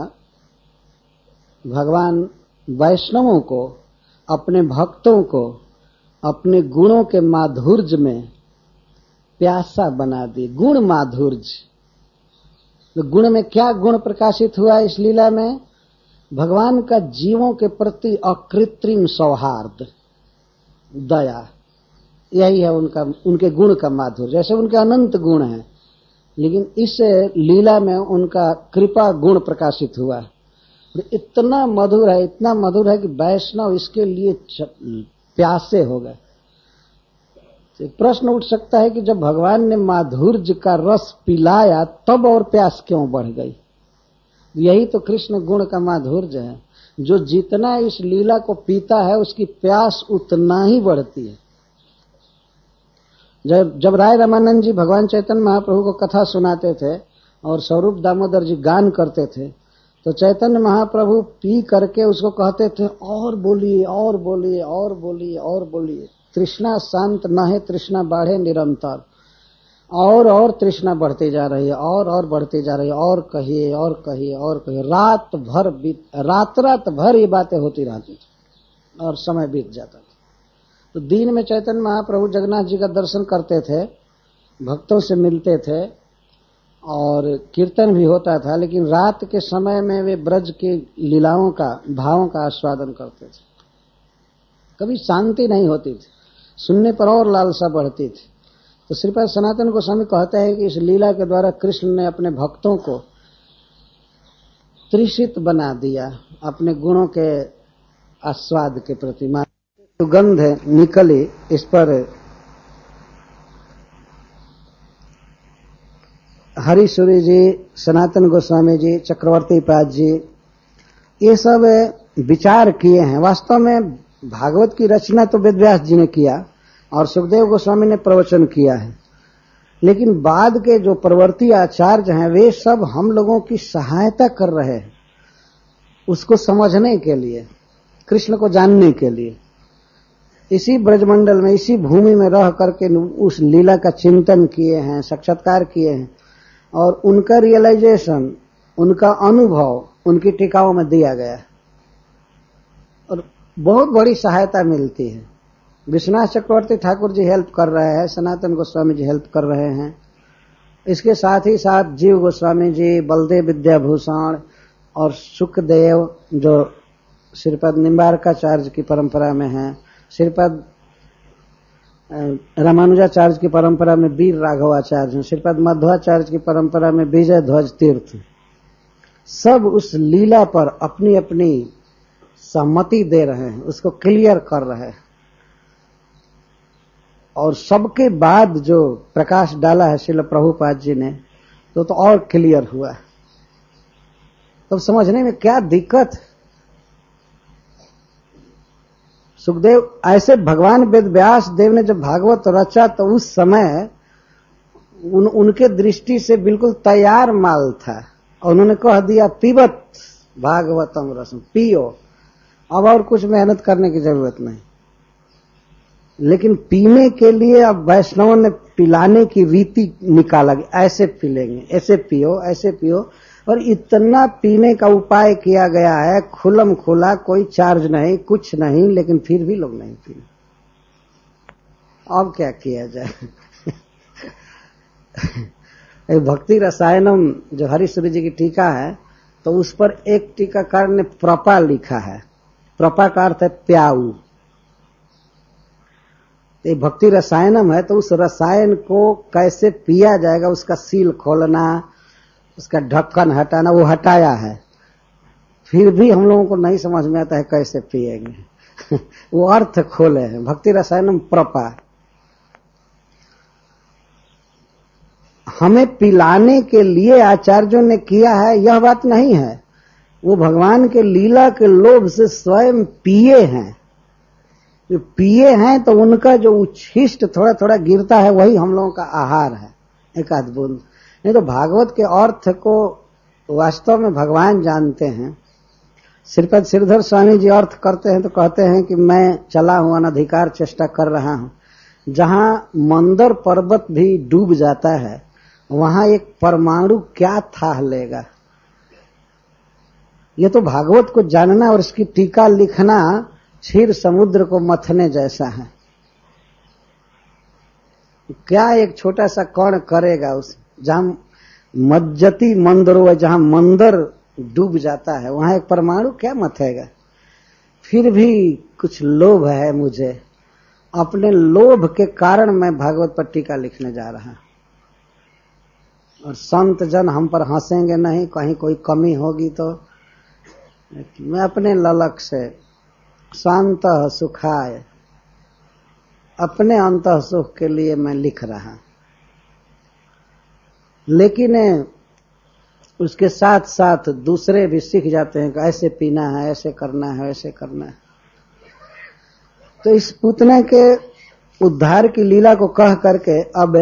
भगवान वैष्णवों को, अपने भक्तों को अपने गुणों के माधुर्य में प्यासा बना दी। गुण माधुर्य, तो गुण में क्या गुण प्रकाशित हुआ इस लीला में? भगवान का जीवों के प्रति अकृत्रिम सौहार्द, दया, यही है उनके गुण का माधुर्य। जैसे उनके अनंत गुण हैं, लेकिन इस लीला में उनका कृपा गुण प्रकाशित हुआ। इतना मधुर है, इतना मधुर है कि वैष्णव इसके लिए प्यासे हो गए। तो प्रश्न उठ सकता है कि जब भगवान ने माधुर्य का रस पिलाया तब और प्यास क्यों बढ़ गई? यही तो कृष्ण गुण का माधुर्य है। जो जितना इस लीला को पीता है उसकी प्यास उतना ही बढ़ती है। जब राय रामानंद जी भगवान चैतन्य महाप्रभु को कथा सुनाते थे और स्वरूप दामोदर जी गान करते थे, तो चैतन्य महाप्रभु पी करके उसको कहते थे, और बोलिए, और बोलिए, और बोलिए, और बोलिए, तृष्णा शांत न है, तृष्णा बढ़े निरंतर। और तृष्णा बढ़ती जा रही है, और बढ़ती जा रही है, और कहिए और कहिए और कहिए। रात भर ये बातें होती रहती थी और समय बीत जाता था। तो दिन में चैतन्य महाप्रभु जगन्नाथ जी का दर्शन करते थे, भक्तों से मिलते थे और कीर्तन भी होता था, लेकिन रात के समय में वे ब्रज की लीलाओं का, भावों का आस्वादन करते थे। कभी शांति नहीं होती थी, सुनने पर और लालसा बढ़ती थी। तो श्रीपाद सनातन गोस्वामी कहते हैं कि इस लीला के द्वारा कृष्ण ने अपने भक्तों को तृषित बना दिया अपने गुणों के आस्वाद के प्रति। सुगंध निकली इस पर हरिसूरी जी, सनातन गोस्वामी जी, चक्रवर्ती पाद जी, ये सब विचार किए हैं। वास्तव में भागवत की रचना तो वेदव्यास जी ने किया और सुखदेव गोस्वामी ने प्रवचन किया है, लेकिन बाद के जो प्रवर्ती आचार्य हैं वे सब हम लोगों की सहायता कर रहे हैं उसको समझने के लिए, कृष्ण को जानने के लिए। इसी ब्रजमंडल में, इसी भूमि में रह करके उस लीला का चिंतन किए हैं, साक्षात्कार किए हैं और उनका रियलाइजेशन, उनका अनुभव उनकी टीकाओं में दिया गया और बहुत बड़ी सहायता मिलती है। विश्वनाथ चक्रवर्ती ठाकुर जी हेल्प कर रहे हैं, सनातन गोस्वामी जी हेल्प कर रहे हैं, इसके साथ ही साथ जीव गोस्वामी जी, बलदेव विद्याभूषण और सुखदेव जो श्रीपद निम्बारकाचार्य की परंपरा में हैं, श्रीपद रामानुजाचार्य की परंपरा में वीर राघवाचार्य हैं, श्रीपद मध्वाचार्य की परंपरा में विजय ध्वज तीर्थ, सब उस लीला पर अपनी अपनी सहमति दे रहे हैं, उसको क्लियर कर रहे हैं। और सबके बाद जो प्रकाश डाला है श्रील प्रभुपाद जी ने तो और क्लियर हुआ। तो समझने में क्या दिक्कत। सुखदेव ऐसे भगवान वेद व्यास देव ने जब भागवत रचा तो उस समय उनके दृष्टि से बिल्कुल तैयार माल था और उन्होंने कह दिया पीबत भागवतम रसम, पियो, अब और कुछ मेहनत करने की जरूरत नहीं। लेकिन पीने के लिए अब वैष्णवों ने पिलाने की रीति निकाला, ऐसे पी लेंगे, ऐसे पियो, ऐसे पियो, और इतना पीने का उपाय किया गया है खुलम खुला, कोई चार्ज नहीं, कुछ नहीं, लेकिन फिर भी लोग नहीं पी। अब क्या किया जाए। भक्ति रसायनम जो हरिसूरी जी की टीका है तो उस पर एक टीकाकार ने प्रपा लिखा है, प्रपा का अर्थ है प्याऊ। ये भक्ति रसायनम है तो उस रसायन को कैसे पिया जाएगा उसका सील खोलना, उसका ढक्कन हटाना, वो हटाया है, फिर भी हम लोगों को नहीं समझ में आता है कैसे पिएंगे। वो अर्थ खोले हैं, भक्ति रसायनम प्रपा। हमें पिलाने के लिए आचार्यों ने किया है यह बात नहीं है, वो भगवान के लीला के लोभ से स्वयं पिए हैं। जो पिए हैं तो उनका जो उच्छिष्ट थोड़ा थोड़ा गिरता है वही हम लोगों का आहार है, एक आध बूंद। नहीं तो भागवत के अर्थ को वास्तव में भगवान जानते हैं। श्रीपद श्रीधर स्वामी जी अर्थ करते हैं तो कहते हैं कि मैं चला हूं अनधिकार चेष्टा कर रहा हूं, जहां मंदर पर्वत भी डूब जाता है वहां एक परमाणु क्या था लेगा। ये तो भागवत को जानना और इसकी टीका लिखना क्षीर समुद्र को मथने जैसा है। क्या एक छोटा सा कण करेगा उस, जहां मज्जती मंदरो, जहां मंदर डूब जाता है वहां एक परमाणु क्या मथेगा। फिर भी कुछ लोभ है मुझे, अपने लोभ के कारण मैं भागवत पर टीका लिखने जा रहा हूं। और संत जन हम पर हंसेंगे नहीं, कहीं कोई कमी होगी तो। मैं अपने ललक से शांत सुखाय, अपने अंतः सुख के लिए मैं लिख रहा। लेकिन उसके साथ साथ दूसरे भी सीख जाते हैं कि ऐसे पीना है, ऐसे करना है, ऐसे करना है। तो इस पूतना के उद्धार की लीला को कह करके अब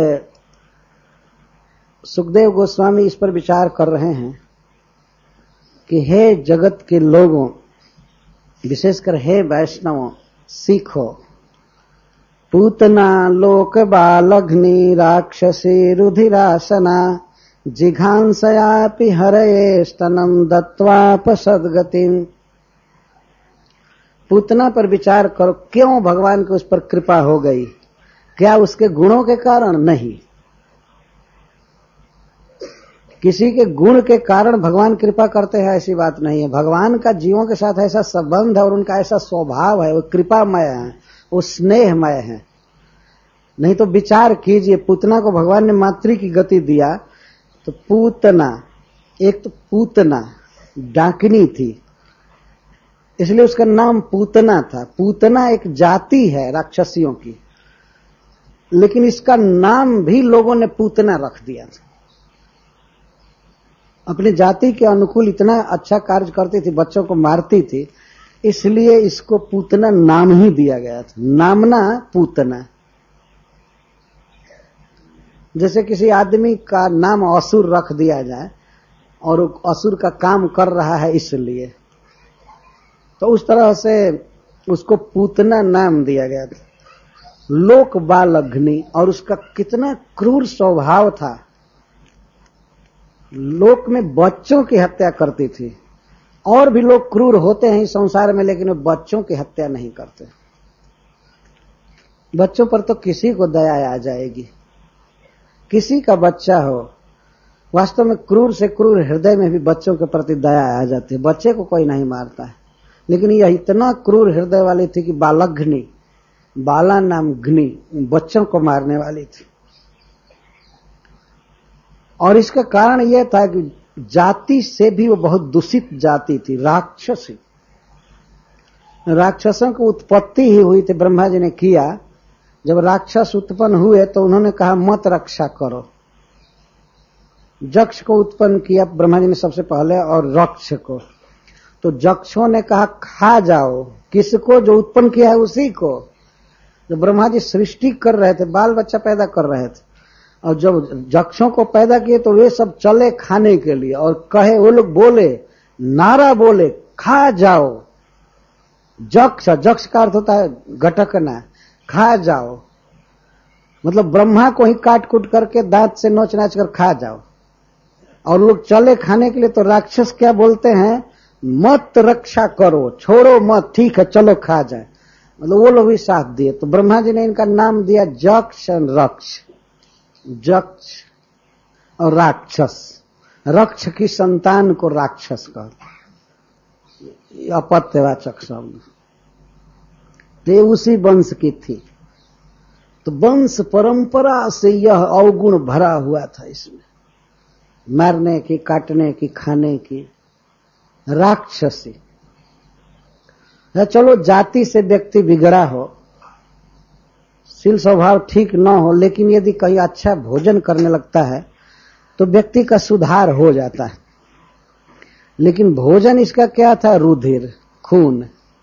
सुखदेव गोस्वामी इस पर विचार कर रहे हैं कि हे जगत के लोगों, विशेषकर हे वैष्णवों, सीखो। पूतना लोक बालघ्नि राक्षसी रुधिरासना जिघांसयापि हरये स्तनम दत्वापसद्गतिम। पूतना पर विचार करो, क्यों भगवान की उस पर कृपा हो गई? क्या उसके गुणों के कारण? नहीं। किसी के गुण के कारण भगवान कृपा करते हैं ऐसी बात नहीं है। भगवान का जीवों के साथ ऐसा संबंध है और उनका ऐसा स्वभाव है, वो कृपामय है, वो स्नेहमय है। नहीं तो विचार कीजिए, पूतना को भगवान ने मातृ की गति दिया, तो पूतना, एक तो पूतना डाकिनी थी, इसलिए उसका नाम पूतना था। पूतना एक जाति है राक्षसियों की, लेकिन इसका नाम भी लोगों ने पूतना रख दिया था। अपनी जाति के अनुकूल इतना अच्छा कार्य करती थी, बच्चों को मारती थी, इसलिए इसको पूतना नाम ही दिया गया था। नामना पूतना। जैसे किसी आदमी का नाम असुर रख दिया जाए और असुर का काम कर रहा है इसलिए, तो उस तरह से उसको पूतना नाम दिया गया था। लोक बालघ्नि, और उसका कितना क्रूर स्वभाव था। लोक में बच्चों की हत्या करती थी। और भी लोग क्रूर होते हैं इस संसार में, लेकिन वो बच्चों की हत्या नहीं करते। बच्चों पर तो किसी को दया आ जाएगी, किसी का बच्चा हो। वास्तव में क्रूर से क्रूर हृदय में भी बच्चों के प्रति दया आ जाती है। बच्चे को कोई नहीं मारता है, लेकिन यह इतना क्रूर हृदय वाली थी कि बालघ्नि, बाला नाम घ्नि, बच्चों को मारने वाली थी। और इसका कारण यह था कि जाति से भी वो बहुत दूषित जाति थी, राक्षसी। राक्षसों की उत्पत्ति ही हुई थी, ब्रह्मा जी ने किया। जब राक्षस उत्पन्न हुए तो उन्होंने कहा मत रक्षा करो। जक्ष को उत्पन्न किया ब्रह्मा जी ने सबसे पहले, और रक्ष को। तो जक्षों ने कहा खा जाओ। किसको? जो उत्पन्न किया है उसी को। जो ब्रह्मा जी सृष्टि कर रहे थे, बाल बच्चा पैदा कर रहे थे, और जब जक्षों को पैदा किए तो वे सब चले खाने के लिए, और कहे, वो लोग बोले, नारा बोले, खा जाओ। जक्ष, जक्ष का अर्थ होता है गटकना, खा जाओ मतलब ब्रह्मा को ही काट कूट करके दांत से नोच नाच कर खा जाओ। और लोग चले खाने के लिए, तो राक्षस क्या बोलते हैं? मत रक्षा करो, छोड़ो मत, ठीक है चलो खा जाए। मतलब वो लोग भी साथ दिए। तो ब्रह्मा जी ने इनका नाम दिया जक्ष और रक्ष। जक्ष और राक्षस, रक्ष की संतान को राक्षस कहते, अपत्यवाचक शब्द। ये उसी वंश की थी। तो वंश परंपरा से यह अवगुण भरा हुआ था इसमें, मारने की, काटने की, खाने की, राक्षसी। चलो जाति से व्यक्ति बिगड़ा हो, शील स्वभाव ठीक न हो, लेकिन यदि कहीं अच्छा भोजन करने लगता है तो व्यक्ति का सुधार हो जाता है। लेकिन भोजन इसका क्या था? रुधिर, खून।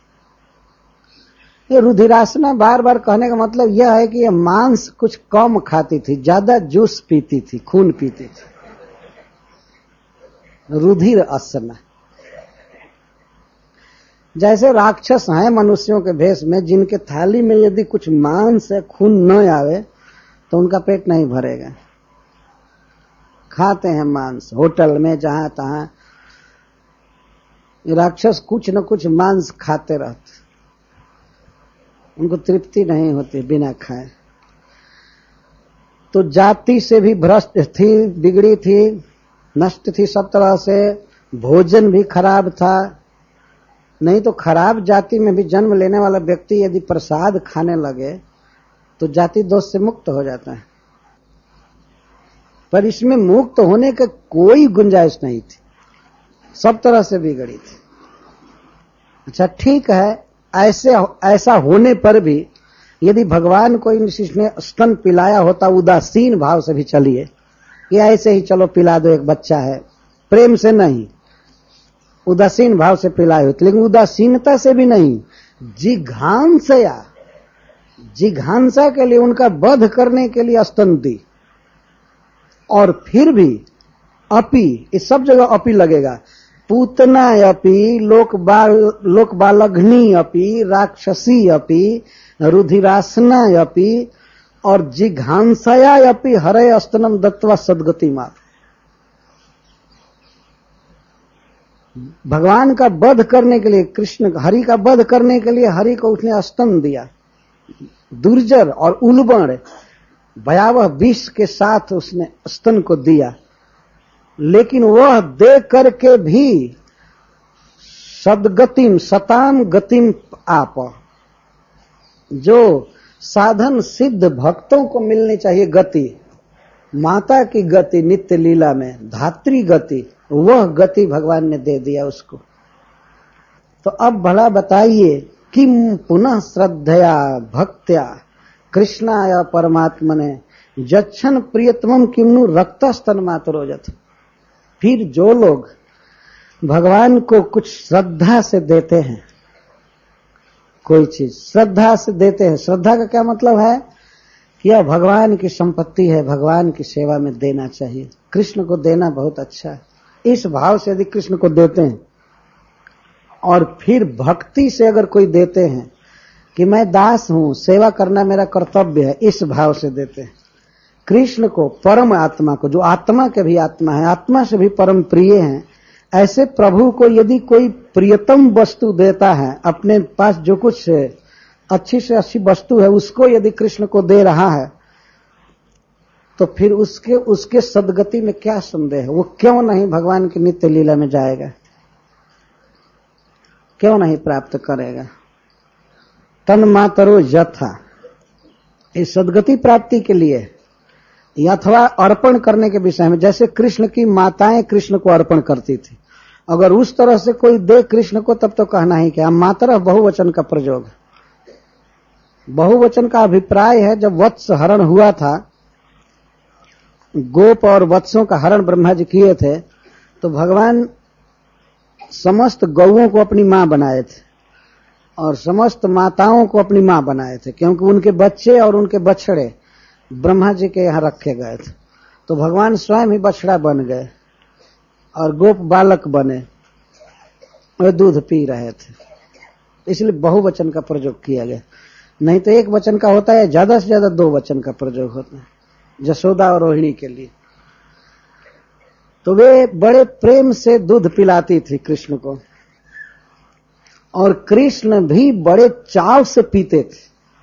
ये रुधिरासना बार बार कहने का मतलब यह है कि यह मांस कुछ कम खाती थी, ज्यादा जूस पीती थी, खून पीती थी। रुधिर असना। जैसे राक्षस हैं मनुष्यों के भेष में, जिनके थाली में यदि कुछ मांस है, खून न आवे तो उनका पेट नहीं भरेगा। खाते हैं मांस होटल में, जहां तहां राक्षस कुछ न कुछ मांस खाते रहते, उनको तृप्ति नहीं होती बिना खाए। तो जाति से भी भ्रष्ट थी, बिगड़ी थी, नष्ट थी सब तरह से। भोजन भी खराब था। नहीं तो खराब जाति में भी जन्म लेने वाला व्यक्ति यदि प्रसाद खाने लगे तो जाति दोष से मुक्त हो जाता है, पर इसमें मुक्त होने का कोई गुंजाइश नहीं थी, सब तरह से बिगड़ी थी। अच्छा ठीक है, ऐसा होने पर भी यदि भगवान को इसने स्तन पिलाया होता, उदासीन भाव से भी चलिए, कि ऐसे ही चलो पिला दो, एक बच्चा है, प्रेम से नहीं, उदासीन भाव से पिलाए होते, लेकिन उदासीनता से भी नहीं, जिघांसा के लिए, उनका वध करने के लिए स्तन दी। और फिर भी अपी, इस सब जगह अपी लगेगा, पूतना अपी, लोक बालघ्नि अपी, राक्षसी अपी, रुधिरासनायपि और जिघांसयायपि हरे अस्तनम दत्वा सद्गति मार। भगवान का वध करने के लिए, कृष्ण हरि का वध करने के लिए हरि को उसने स्तन दिया, दुर्जर और उल्बण भयावह विष के साथ उसने स्तन को दिया, लेकिन वह दे करके भी सदगतिम सताम गतिम आप, जो साधन सिद्ध भक्तों को मिलनी चाहिए गति, माता की गति नित्य लीला में, धात्री गति, वह गति भगवान ने दे दिया उसको। तो अब भला बताइए, किम पुनः श्रद्धया भक्त्या कृष्णाय परमात्मने जच्छन प्रियतमम किमनु रक्तस्तन मातरोजत। फिर जो लोग भगवान को कुछ श्रद्धा से देते हैं, कोई चीज श्रद्धा से देते हैं, श्रद्धा का क्या मतलब है कि यह भगवान की संपत्ति है, भगवान की सेवा में देना चाहिए, कृष्ण को देना बहुत अच्छा है, इस भाव से यदि कृष्ण को देते हैं, और फिर भक्ति से अगर कोई देते हैं कि मैं दास हूं, सेवा करना मेरा कर्तव्य है, इस भाव से देते हैं कृष्ण को, परम आत्मा को, जो आत्मा के भी आत्मा है, आत्मा से भी परम प्रिय हैं, ऐसे प्रभु को यदि कोई प्रियतम वस्तु देता है, अपने पास जो कुछ अच्छी से अच्छी वस्तु है उसको यदि कृष्ण को दे रहा है, तो फिर उसके सदगति में क्या संदेह है? वो क्यों नहीं भगवान की नित्य लीला में जाएगा, क्यों नहीं प्राप्त करेगा? तन मातरो यथा, इस सदगति प्राप्ति के लिए, अथवा अर्पण करने के विषय में, जैसे कृष्ण की माताएं कृष्ण को अर्पण करती थी, अगर उस तरह से कोई दे कृष्ण को, तब तो कहना ही क्या। मातरः बहुवचन का प्रयोग, बहुवचन का अभिप्राय है, जब वत्स हरण हुआ था, गोप और वत्सों का हरण ब्रह्मा जी किए थे, तो भगवान समस्त गौओं को अपनी मां बनाए थे और समस्त माताओं को अपनी मां बनाए थे, क्योंकि उनके बच्चे और उनके बछड़े ब्रह्मा जी के यहां रखे गए थे। तो भगवान स्वयं ही बछड़ा बन गए और गोप बालक बने, वे दूध पी रहे थे, इसलिए बहुवचन का प्रयोग किया गया। नहीं तो एक वचन का होता है, ज्यादा से ज्यादा दो वचन का प्रयोग होता है, जसोदा और रोहिणी के लिए। तो वे बड़े प्रेम से दूध पिलाती थी कृष्ण को, और कृष्ण भी बड़े चाव से पीते थे।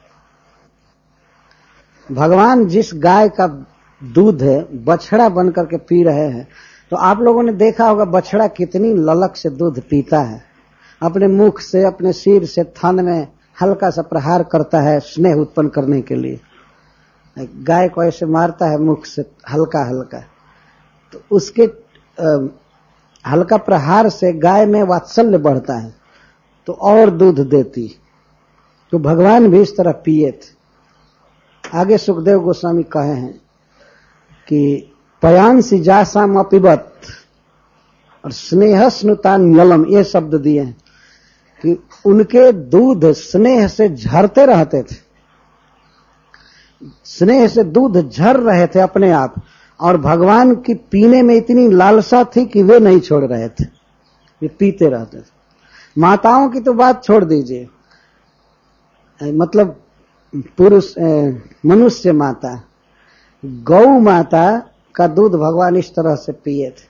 भगवान जिस गाय का दूध है बछड़ा बन करके पी रहे हैं, तो आप लोगों ने देखा होगा बछड़ा कितनी ललक से दूध पीता है, अपने मुख से, अपने सिर से थन में हल्का सा प्रहार करता है स्नेह उत्पन्न करने के लिए। गाय को ऐसे मारता है मुख से हल्का हल्का, तो उसके हल्का प्रहार से गाय में वात्सल्य बढ़ता है, तो और दूध देती। तो भगवान भी इस तरह पिए थे। आगे सुखदेव गोस्वामी कहे हैं कि पयांसी जासाम अपिबत, और स्नेह स्नुतान यलम, ये शब्द दिए हैं कि उनके दूध स्नेह से झरते रहते थे, स्नेह से दूध झर रहे थे अपने आप, और भगवान की पीने में इतनी लालसा थी कि वे नहीं छोड़ रहे थे, वे पीते रहते थे। माताओं की तो बात छोड़ दीजिए, मतलब पुरुष मनुष्य माता, गौ माता का दूध भगवान इस तरह से पिए थे।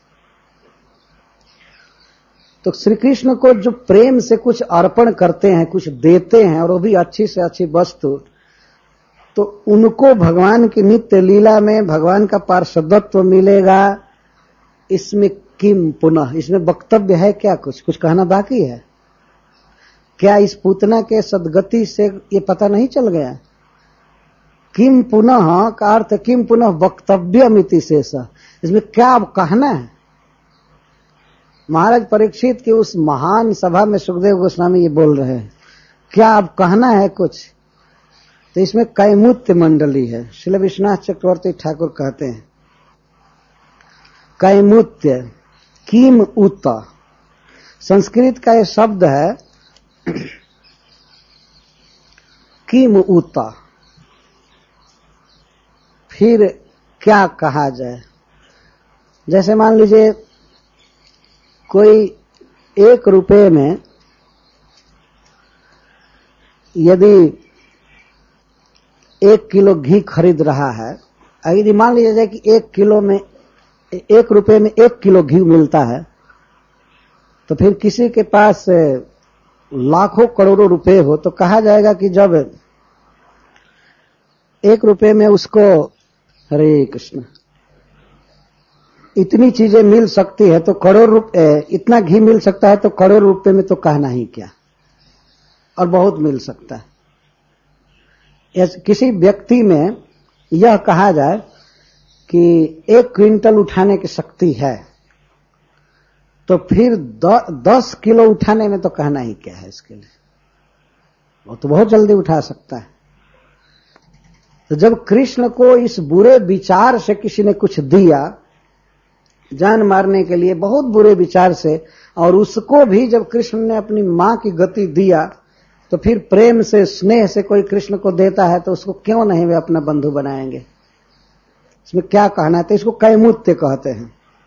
तो श्री कृष्ण को जो प्रेम से कुछ अर्पण करते हैं, कुछ देते हैं, और वो भी अच्छी से अच्छी वस्तु, तो उनको भगवान की नित्य लीला में भगवान का पार्षदत्व मिलेगा। इसमें किम पुनः, इसमें वक्तव्य है क्या? कुछ कहना बाकी है क्या? इस पूतना के सदगति से ये पता नहीं चल गया? किम पुनः का अर्थ किम पुनः वक्तव्यमिति शेष, इसमें क्या कहना है? महाराज परीक्षित की उस महान सभा में सुखदेव गोस्वामी ये बोल रहे हैं, क्या अब कहना है कुछ? तो इसमें कैमुत्य मंडली है। श्रील विश्वनाथ चक्रवर्ती ठाकुर कहते हैं कैमुत्य किम उत, संस्कृत का ये शब्द है किम उत, फिर क्या कहा जाए? जैसे मान लीजिए कोई 1 रुपये में यदि 1 किलो घी खरीद रहा है, यदि मान लिया जाए कि 1 रुपए में 1 किलो घी मिलता है, तो फिर किसी के पास लाखों करोड़ों रुपए हो तो कहा जाएगा कि जब 1 रुपए में उसको, हरे कृष्ण, इतनी चीजें मिल सकती है तो करोड़ रुपए, इतना घी मिल सकता है तो करोड़ रुपए में तो कहना ही क्या, और बहुत मिल सकता है। किसी व्यक्ति में यह कहा जाए कि 1 क्विंटल उठाने की शक्ति है, तो फिर 10 किलो उठाने में तो कहना ही क्या है इसके लिए, वो तो बहुत जल्दी उठा सकता है। तो जब कृष्ण को इस बुरे विचार से किसी ने कुछ दिया, जान मारने के लिए बहुत बुरे विचार से, और उसको भी जब कृष्ण ने अपनी मां की गति दिया, तो फिर प्रेम से, स्नेह से कोई कृष्ण को देता है तो उसको क्यों नहीं वे अपना बंधु बनाएंगे। इसमें क्या कहना है, तो इसको कैमुत्य कहते हैं।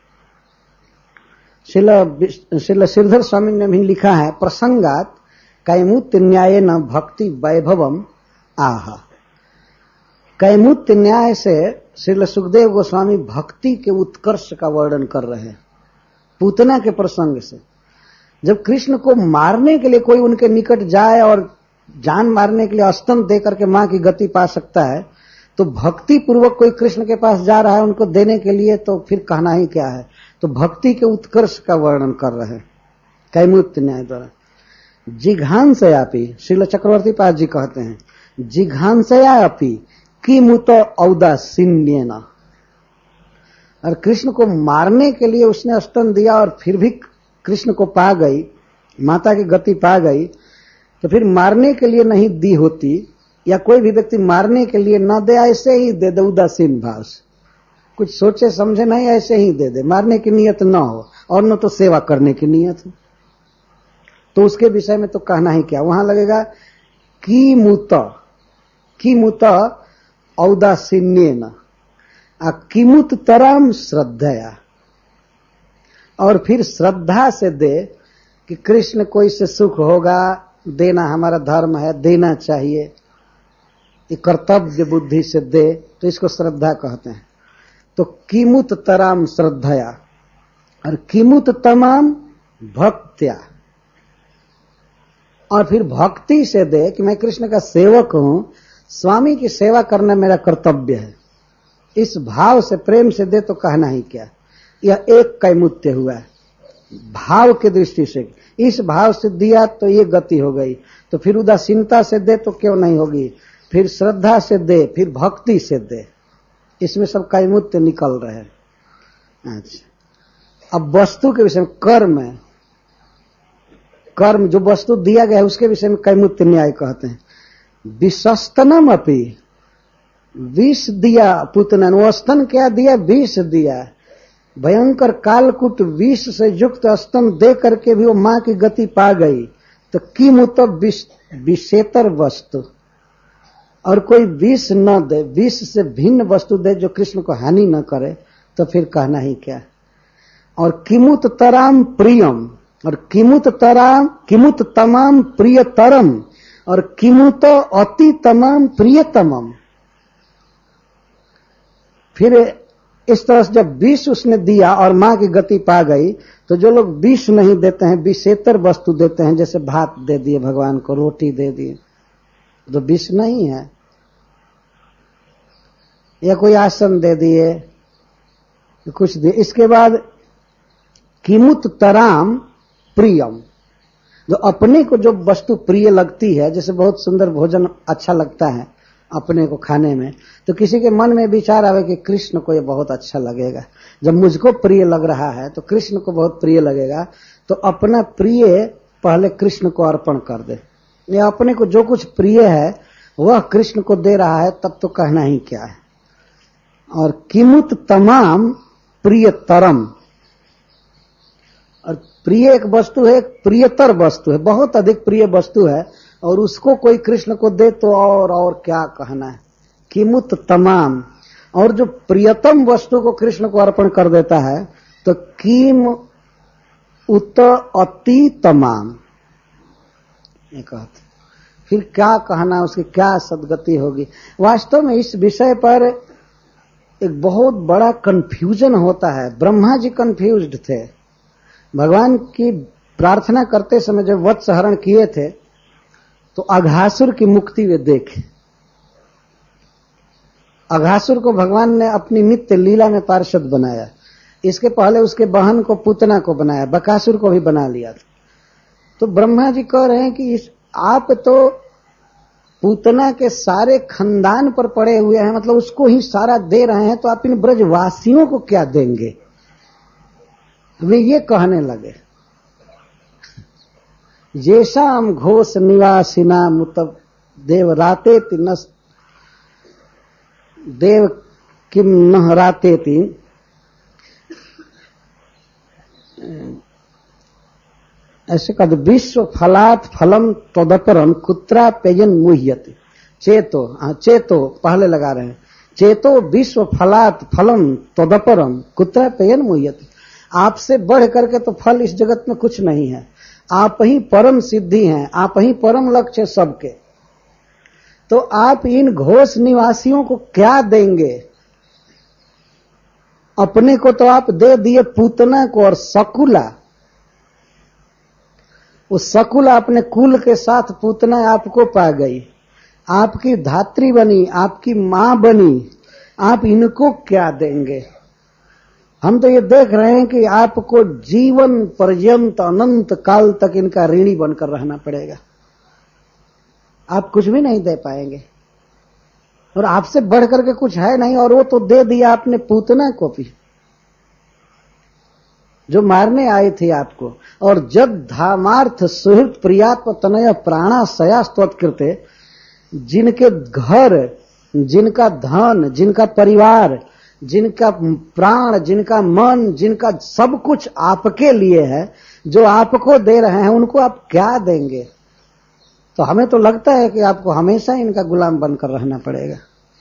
श्रील श्रीधर स्वामी ने भी लिखा है, प्रसंगात कैमुत्य न्याय न भक्ति वैभवम आह। कैमुत्य न्याय से श्रील सुखदेव गोस्वामी भक्ति के उत्कर्ष का वर्णन कर रहे हैं। पूतना के प्रसंग से जब कृष्ण को मारने के लिए कोई उनके निकट जाए और जान मारने के लिए स्तन दे करके मां की गति पा सकता है, तो भक्ति पूर्वक कोई कृष्ण के पास जा रहा है उनको देने के लिए, तो फिर कहना ही क्या है। तो भक्ति के उत्कर्ष का वर्णन कर रहे हैं कैमुत्य न्याय द्वारा। जिघांसयापि, श्रील चक्रवर्ती पाद जी कहते हैं, जिघांसयापि किमुत औदासीन्येन। और कृष्ण को मारने के लिए उसने स्तन दिया और फिर भी कृष्ण को पा गई, माता की गति पा गई, तो फिर मारने के लिए नहीं दी होती, या कोई भी व्यक्ति मारने के लिए न दे, ऐसे ही दे दे उदासीन भाव से, कुछ सोचे समझे नहीं, ऐसे ही दे दे, मारने की नियत न हो और न तो सेवा करने की नियत हो, तो उसके विषय में तो कहना ही क्या। वहां लगेगा किमुत औदासीन्येन किमुत तरम श्रद्धया, और फिर श्रद्धा से दे कि कृष्ण को इससे सुख होगा, देना हमारा धर्म है, देना चाहिए, ये कर्तव्य बुद्धि से दे, तो इसको श्रद्धा कहते हैं। तो किमुत तराम श्रद्धया और किमुत तमाम भक्त्या, और फिर भक्ति से दे कि मैं कृष्ण का सेवक हूं, स्वामी की सेवा करना मेरा कर्तव्य है, इस भाव से, प्रेम से दे तो कहना ही क्या। यह एक कैमुत्य हुआ है भाव के दृष्टि से। इस भाव से दिया तो ये गति हो गई, तो फिर उदासीनता से दे तो क्यों नहीं होगी, फिर श्रद्धा से दे, फिर भक्ति से दे, इसमें सब कैमुत्य निकल रहे हैं। अच्छा, अब वस्तु के विषय में, कर्म जो वस्तु दिया गया है उसके विषय में कैमुत्य न्याय कहते हैं। विषस्तनम अपि, विष दिया पुतना, वो स्तन क्या दिया, विष दिया, भयंकर कालकुट विष से युक्त स्तन दे करके भी वो मां की गति पा गई, तो किमुत विषेतर वस्तु, और कोई विष न दे, विष से भिन्न वस्तु दे जो कृष्ण को हानि न करे, तो फिर कहना ही क्या। और किमुत तराम प्रियम, और किमुत तमाम प्रियतरम, और किमुत अति तमाम प्रियतमम। फिर इस तरह से जब विष उसने दिया और मां की गति पा गई, तो जो लोग विष नहीं देते हैं, विषेतर वस्तु देते हैं, जैसे भात दे दिए भगवान को, रोटी दे दिए, तो विष नहीं है, या कोई आसन दे दिए, कुछ दिए। इसके बाद किमुत तराम प्रियम, जो अपने को जो वस्तु प्रिय लगती है, जैसे बहुत सुंदर भोजन अच्छा लगता है अपने को खाने में, तो किसी के मन में विचार आवे कि कृष्ण को ये बहुत अच्छा लगेगा, जब मुझको प्रिय लग रहा है तो कृष्ण को बहुत प्रिय लगेगा, तो अपना प्रिय पहले कृष्ण को अर्पण कर दे। ये अपने को जो कुछ प्रिय है वह कृष्ण को दे रहा है, तब तो कहना ही क्या है। और किमुत तमाम प्रियतरम, और प्रिय एक वस्तु है, प्रियतर वस्तु है, बहुत अधिक प्रिय वस्तु है, और उसको कोई कृष्ण को दे तो और क्या कहना है। किमुत तमाम, और जो प्रियतम वस्तु को कृष्ण को अर्पण कर देता है, तो किम उत अति तमाम, ये कहते फिर क्या कहना, उसकी क्या सदगति होगी। वास्तव में इस विषय पर एक बहुत बड़ा कंफ्यूजन होता है। ब्रह्मा जी कंफ्यूज्ड थे। भगवान की प्रार्थना करते समय जब वत्स हरण किए थे तो अघासुर की मुक्ति वे देखे। अघासुर को भगवान ने अपनी नित्य लीला में पार्षद बनाया। इसके पहले उसके बहन को पूतना को बनाया, बकासुर को भी बना लिया था। तो ब्रह्मा जी कह रहे हैं कि आप तो पूतना के सारे खानदान पर पड़े हुए हैं, मतलब उसको ही सारा दे रहे हैं, तो आप इन ब्रजवासियों को क्या देंगे। वे ये कहने लगे, येषाम घोष निवासिना मुतब देव राते नस देव किम न राते थी। ऐसे कद विश्व फलात फलम तदपरम कुत्रा पेयन मुह्यति। चेतो पहले लगा रहे हैं, चेतो विश्व फलात फलम तदपरम कुत्रा पेयन मुह्यति। आपसे बढ़ करके तो फल इस जगत में कुछ नहीं है। आप ही परम सिद्धि हैं, आप ही परम लक्ष्य सबके। तो आप इन घोष निवासियों को क्या देंगे। अपने को तो आप दे दिए पूतना को और शकुला, उस शकुला अपने कुल के साथ पूतना आपको पा गई, आपकी धात्री बनी, आपकी मां बनी। आप इनको क्या देंगे। हम तो ये देख रहे हैं कि आपको जीवन पर्यंत अनंत काल तक इनका ऋणी बनकर रहना पड़ेगा। आप कुछ भी नहीं दे पाएंगे और आपसे बढ़कर के कुछ है नहीं। और वो तो दे दिया आपने पूतना को भी, जो मारने आई थी आपको। और जब धामार्थ सुहृत प्रियात्म तनय प्राणाशया स्तोत्कृते, जिनके घर, जिनका धन, जिनका परिवार, जिनका प्राण, जिनका मन, जिनका सब कुछ आपके लिए है, जो आपको दे रहे हैं, उनको आप क्या देंगे। तो हमें तो लगता है कि आपको हमेशा इनका गुलाम बनकर रहना पड़ेगा,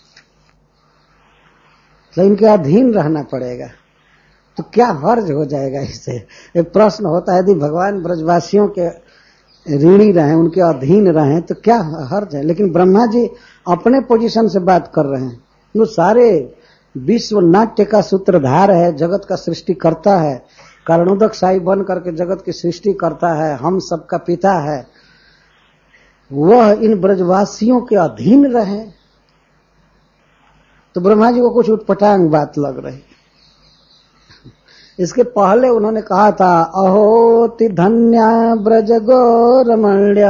तो इनके अधीन रहना पड़ेगा। तो क्या हर्ज हो जाएगा इससे। एक प्रश्न होता है, यदि भगवान ब्रजवासियों के ऋणी रहे, उनके अधीन रहे, तो क्या हर्ज है। लेकिन ब्रह्मा जी अपने पोजीशन से बात कर रहे हैं। वो सारे विश्व नाट्य का सूत्रधार है, जगत का सृष्टि करता है, कारणोदक साई बन करके जगत की सृष्टि करता है, हम सबका पिता है। वह इन ब्रजवासियों के अधीन रहे तो ब्रह्मा जी को कुछ उटपटांग बात लग रही। इसके पहले उन्होंने कहा था, अहोति धन्या ब्रज गौरमण्य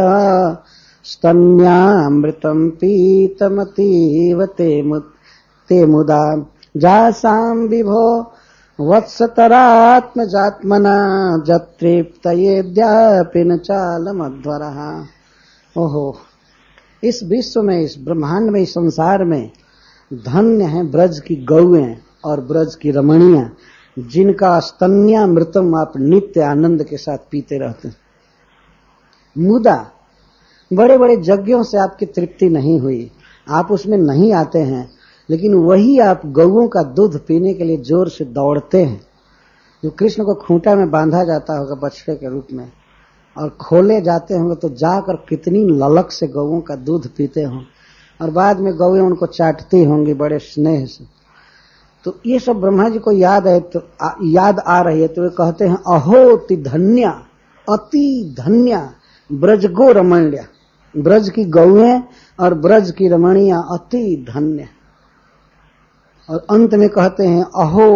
स्तन्यामृतम पीतमतीव ते मुदा जासाम विभो वत्सतरात्मजात्मना जत्रेप्तयेद्यापिन चालमध्वरः। ओहो, इस विश्व में, इस ब्रह्मांड में, इस संसार में धन्य है ब्रज की गौएं और ब्रज की रमणियां, जिनका स्तन्यामृतम आप नित्य आनंद के साथ पीते रहते हैं। मुदा बड़े बड़े यज्ञों से आपकी तृप्ति नहीं हुई, आप उसमें नहीं आते हैं, लेकिन वही आप गौओं का दूध पीने के लिए जोर से दौड़ते हैं। जो कृष्ण को खूंटा में बांधा जाता होगा बछड़े के रूप में, और खोले जाते होंगे तो जाकर कितनी ललक से गौओं का दूध पीते हों, और बाद में गौएं उनको चाटती होंगी बड़े स्नेह से। तो ये सब ब्रह्मा जी को याद है, तो याद आ रही है, तो वे कहते हैं, अहोति धन्या, अति धन्या ब्रज गो रमण्या। ब्रज की गौएं और ब्रज की रमणियां अति धन्य। और अंत में कहते हैं, अहो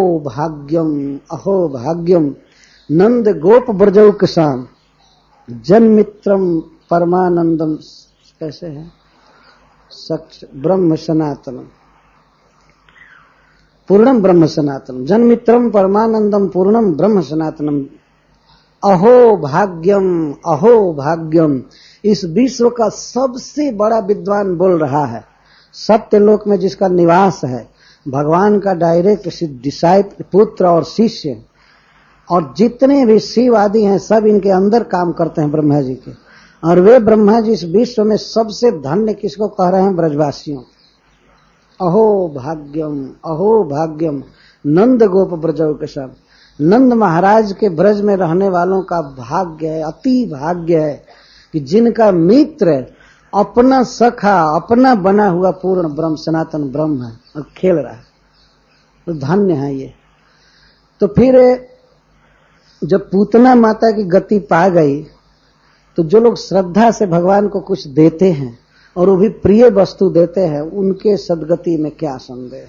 भाग्यम नंद गोप ब्रजौ किसान जन्मित्रम परमानंदम। कैसे है, सच ब्रह्म सनातनम पूर्णम ब्रह्म सनातनम, जन्मित्रम परमानंदम पूर्णम ब्रह्म सनातनम। अहो भाग्यम। इस विश्व का सबसे बड़ा विद्वान बोल रहा है, सत्यलोक में जिसका निवास है, भगवान का डायरेक्ट डिसाइपल, पुत्र और शिष्य, और जितने भी शिव आदि हैं सब इनके अंदर काम करते हैं ब्रह्मा जी के। और वे ब्रह्मा जी इस विश्व में सबसे धन्य किसको कह रहे हैं, ब्रजवासियों। अहो भाग्यम नंद गोप ब्रजौ के सब, नंद महाराज के ब्रज में रहने वालों का भाग्य है, अति भाग्य है कि जिनका मित्र अपना सखा, अपना बना हुआ पूर्ण ब्रह्म, सनातन ब्रह्म है और खेल रहा है, तो धन्य है ये। तो फिर जब पूतना माता की गति पा गई, तो जो लोग श्रद्धा से भगवान को कुछ देते हैं और वो भी प्रिय वस्तु देते हैं, उनके सद्गति में क्या संदेह।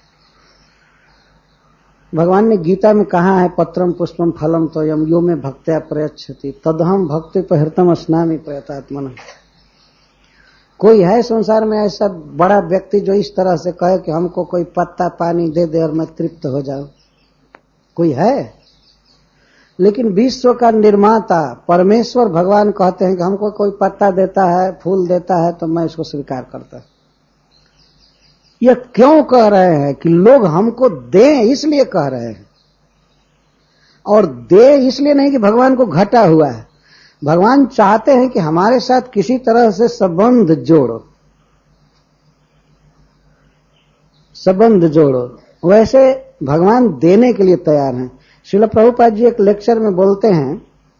भगवान ने गीता में कहा है, पत्रम पुष्पम फलम तोयम यो में भक्त्या प्रयच्छति तदहम भक्ति प्रहृतम अस्नामि प्रयतात्मन। कोई है संसार में ऐसा बड़ा व्यक्ति जो इस तरह से कहे कि हमको कोई पत्ता पानी दे दे और मैं तृप्त हो जाऊं? कोई है? लेकिन विश्व का निर्माता परमेश्वर भगवान कहते हैं कि हमको कोई पत्ता देता है, फूल देता है, तो मैं इसको स्वीकार करता हूं। यह क्यों कह रहे हैं कि लोग हमको दें, इसलिए कह रहे हैं। और दे इसलिए नहीं कि भगवान को घटा हुआ है, भगवान चाहते हैं कि हमारे साथ किसी तरह से संबंध जोड़ो, संबंध जोड़ो। वैसे भगवान देने के लिए तैयार हैं। श्रील प्रभुपाद जी एक लेक्चर में बोलते हैं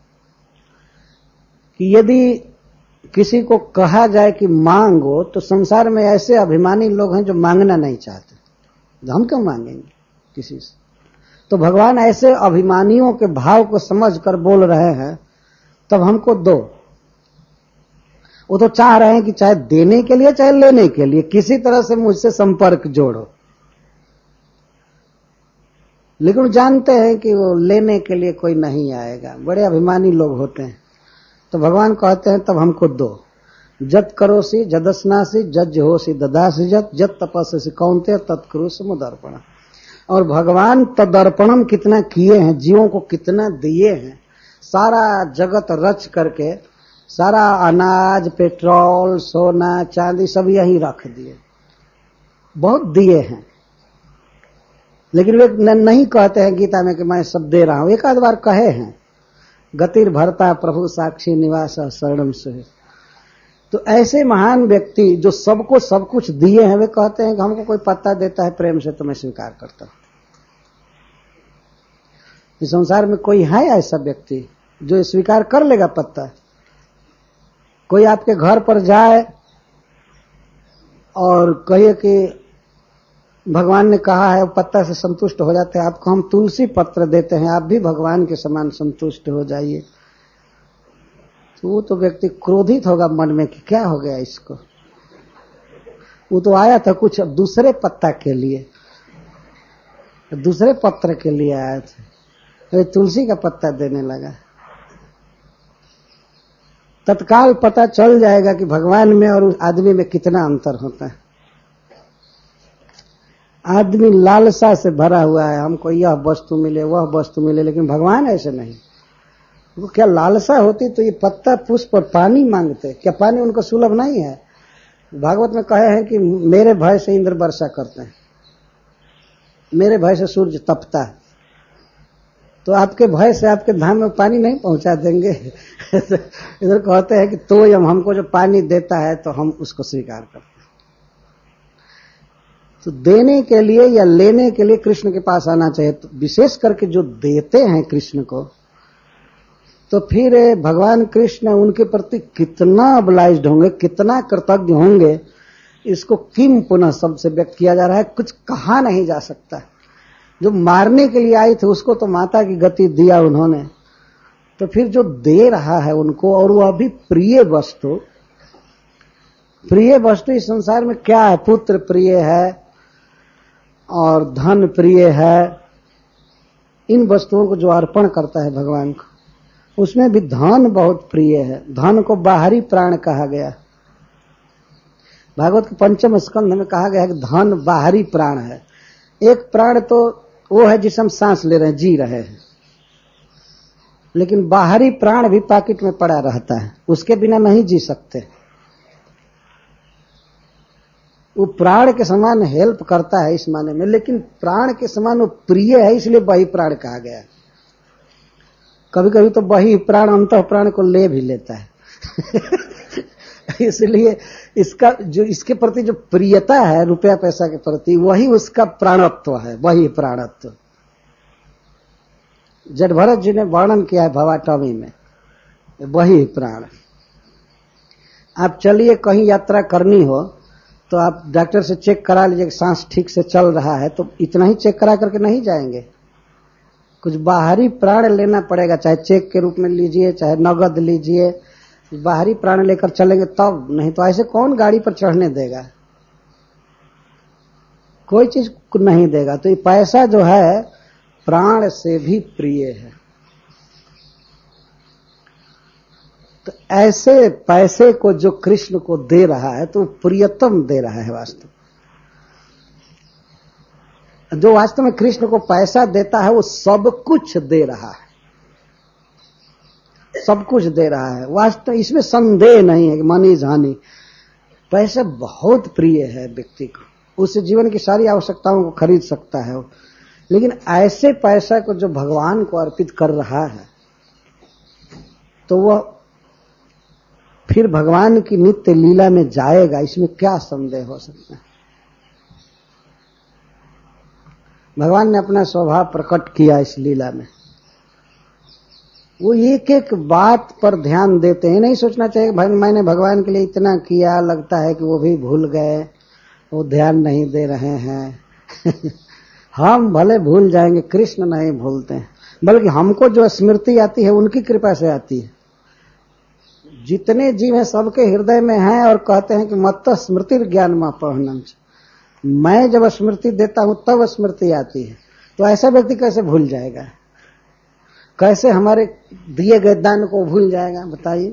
कि यदि किसी को कहा जाए कि मांगो, तो संसार में ऐसे अभिमानी लोग हैं जो मांगना नहीं चाहते। हम क्यों मांगेंगे किसी से? तो भगवान ऐसे अभिमानियों के भाव को समझकर बोल रहे हैं, तब हमको दो। वो तो चाह रहे हैं कि चाहे देने के लिए चाहे लेने के लिए किसी तरह से मुझसे संपर्क जोड़ो, लेकिन जानते हैं कि वो लेने के लिए कोई नहीं आएगा। बड़े अभिमानी लोग होते हैं। तो भगवान कहते हैं तब हमको दो। जत करोसी जदस्नासी जज होसी ददासी जत जत तपस्सी कौनते तत्कुरुषु मुदर्पण। और भगवान तदर्पणम कितना किए हैं, जीवों को कितना दिए हैं। सारा जगत रच करके सारा अनाज, पेट्रोल, सोना, चांदी सब यही रख दिए, बहुत दिए हैं। लेकिन वे नहीं कहते हैं गीता में कि मैं सब दे रहा हूं। एक आध बार कहे हैं, गतिर भरता प्रभु साक्षी निवास शरणम से। तो ऐसे महान व्यक्ति जो सबको सब कुछ दिए हैं, वे कहते हैं कि हमको कोई पत्ता देता है प्रेम से तो मैं स्वीकार करता हूं। इस संसार में कोई है ऐसा व्यक्ति जो स्वीकार कर लेगा पत्ता? कोई आपके घर पर जाए और कहे कि भगवान ने कहा है पत्ता से संतुष्ट हो जाते हैं, आपको हम तुलसी पत्र देते हैं, आप भी भगवान के समान संतुष्ट हो जाइए, तो वो तो व्यक्ति क्रोधित होगा मन में कि क्या हो गया इसको। वो तो आया था कुछ दूसरे पत्ता के लिए, दूसरे पत्र के लिए आया था, तुलसी का पत्ता देने लगा। तत्काल पता चल जाएगा कि भगवान में और उस आदमी में कितना अंतर होता है। आदमी लालसा से भरा हुआ है, हमको यह वस्तु मिले वह वस्तु मिले, लेकिन भगवान ऐसे नहीं। वो क्या लालसा होती तो ये पत्ता पुष्प और पानी मांगते? क्या पानी उनको सुलभ नहीं है? भागवत में कहे हैं कि मेरे भय से इंद्र वर्षा करते हैं, मेरे भय से सूर्य तपता है। तो आपके भय से आपके धाम में पानी नहीं पहुंचा देंगे? इधर कहते हैं कि तो यम हमको जो पानी देता है तो हम उसको स्वीकार करते हैं। तो देने के लिए या लेने के लिए कृष्ण के पास आना चाहिए। तो विशेष करके जो देते हैं कृष्ण को, तो फिर भगवान कृष्ण उनके प्रति कितना ऑब्लाइज्ड होंगे, कितना कृतज्ञ होंगे, इसको किम पुनः शब्द से व्यक्त किया जा रहा है, कुछ कहा नहीं जा सकता। जो मारने के लिए आए थे उसको तो माता की गति दिया उन्होंने, तो फिर जो दे रहा है उनको, और वह भी प्रिय वस्तु। प्रिय वस्तु इस संसार में क्या है? पुत्र प्रिय है और धन प्रिय है। इन वस्तुओं को जो अर्पण करता है भगवान को, उसमें भी धन बहुत प्रिय है। धन को बाहरी प्राण कहा गया। भागवत के 5वें स्कंध में कहा गया है कि धन बाहरी प्राण है। एक प्राण तो वो है जिसे हम सांस ले रहे हैं, जी रहे हैं, लेकिन बाहरी प्राण भी पॉकेट में पड़ा रहता है, उसके बिना नहीं जी सकते। वो प्राण के समान हेल्प करता है इस माने में, लेकिन प्राण के समान वो प्रिय है, इसलिए बही प्राण कहा गया। कभी कभी तो बही प्राण अंतः प्राण को ले भी लेता है। इसलिए इसका जो इसके प्रति जो प्रियता है रुपया पैसा के प्रति, वही उसका प्राणत्व है, वही प्राणत्व। जडभरत जी ने वर्णन किया है भवाटवी में, वही प्राण। आप चलिए कहीं यात्रा करनी हो तो आप डॉक्टर से चेक करा लीजिए कि सांस ठीक से चल रहा है, तो इतना ही चेक करा करके नहीं जाएंगे, कुछ बाहरी प्राण लेना पड़ेगा, चाहे चेक के रूप में लीजिए चाहे नगद लीजिए, बाहरी प्राण लेकर चलेंगे तब, नहीं तो ऐसे कौन गाड़ी पर चढ़ने देगा, कोई चीज नहीं देगा। तो ये पैसा जो है प्राण से भी प्रिय है। तो ऐसे पैसे को जो कृष्ण को दे रहा है तो प्रियतम दे रहा है वास्तव। जो वास्तव में कृष्ण को पैसा देता है वो सब कुछ दे रहा है, सब कुछ दे रहा है वास्तव, इसमें संदेह नहीं है कि मनी इज हनी। पैसा बहुत प्रिय है व्यक्ति को, उससे जीवन की सारी आवश्यकताओं को खरीद सकता है, लेकिन ऐसे पैसा को जो भगवान को अर्पित कर रहा है तो वह फिर भगवान की नित्य लीला में जाएगा, इसमें क्या संदेह हो सकता है। भगवान ने अपना स्वभाव प्रकट किया इस लीला में, वो एक एक बात पर ध्यान देते हैं। नहीं सोचना चाहिए कि भाई मैंने भगवान के लिए इतना किया, लगता है कि वो भी भूल गए, वो ध्यान नहीं दे रहे हैं हम भले भूल जाएंगे, कृष्ण नहीं भूलते हैं, बल्कि हमको जो स्मृति आती है उनकी कृपा से आती है। जितने जीव हैं सबके हृदय में हैं और कहते हैं कि मत्त स्मृति ज्ञान मा पहनम, मैं जब स्मृति देता हूं तब स्मृति आती है। तो ऐसा व्यक्ति कैसे भूल जाएगा, कैसे हमारे दिए गए दान को भूल जाएगा, बताइए।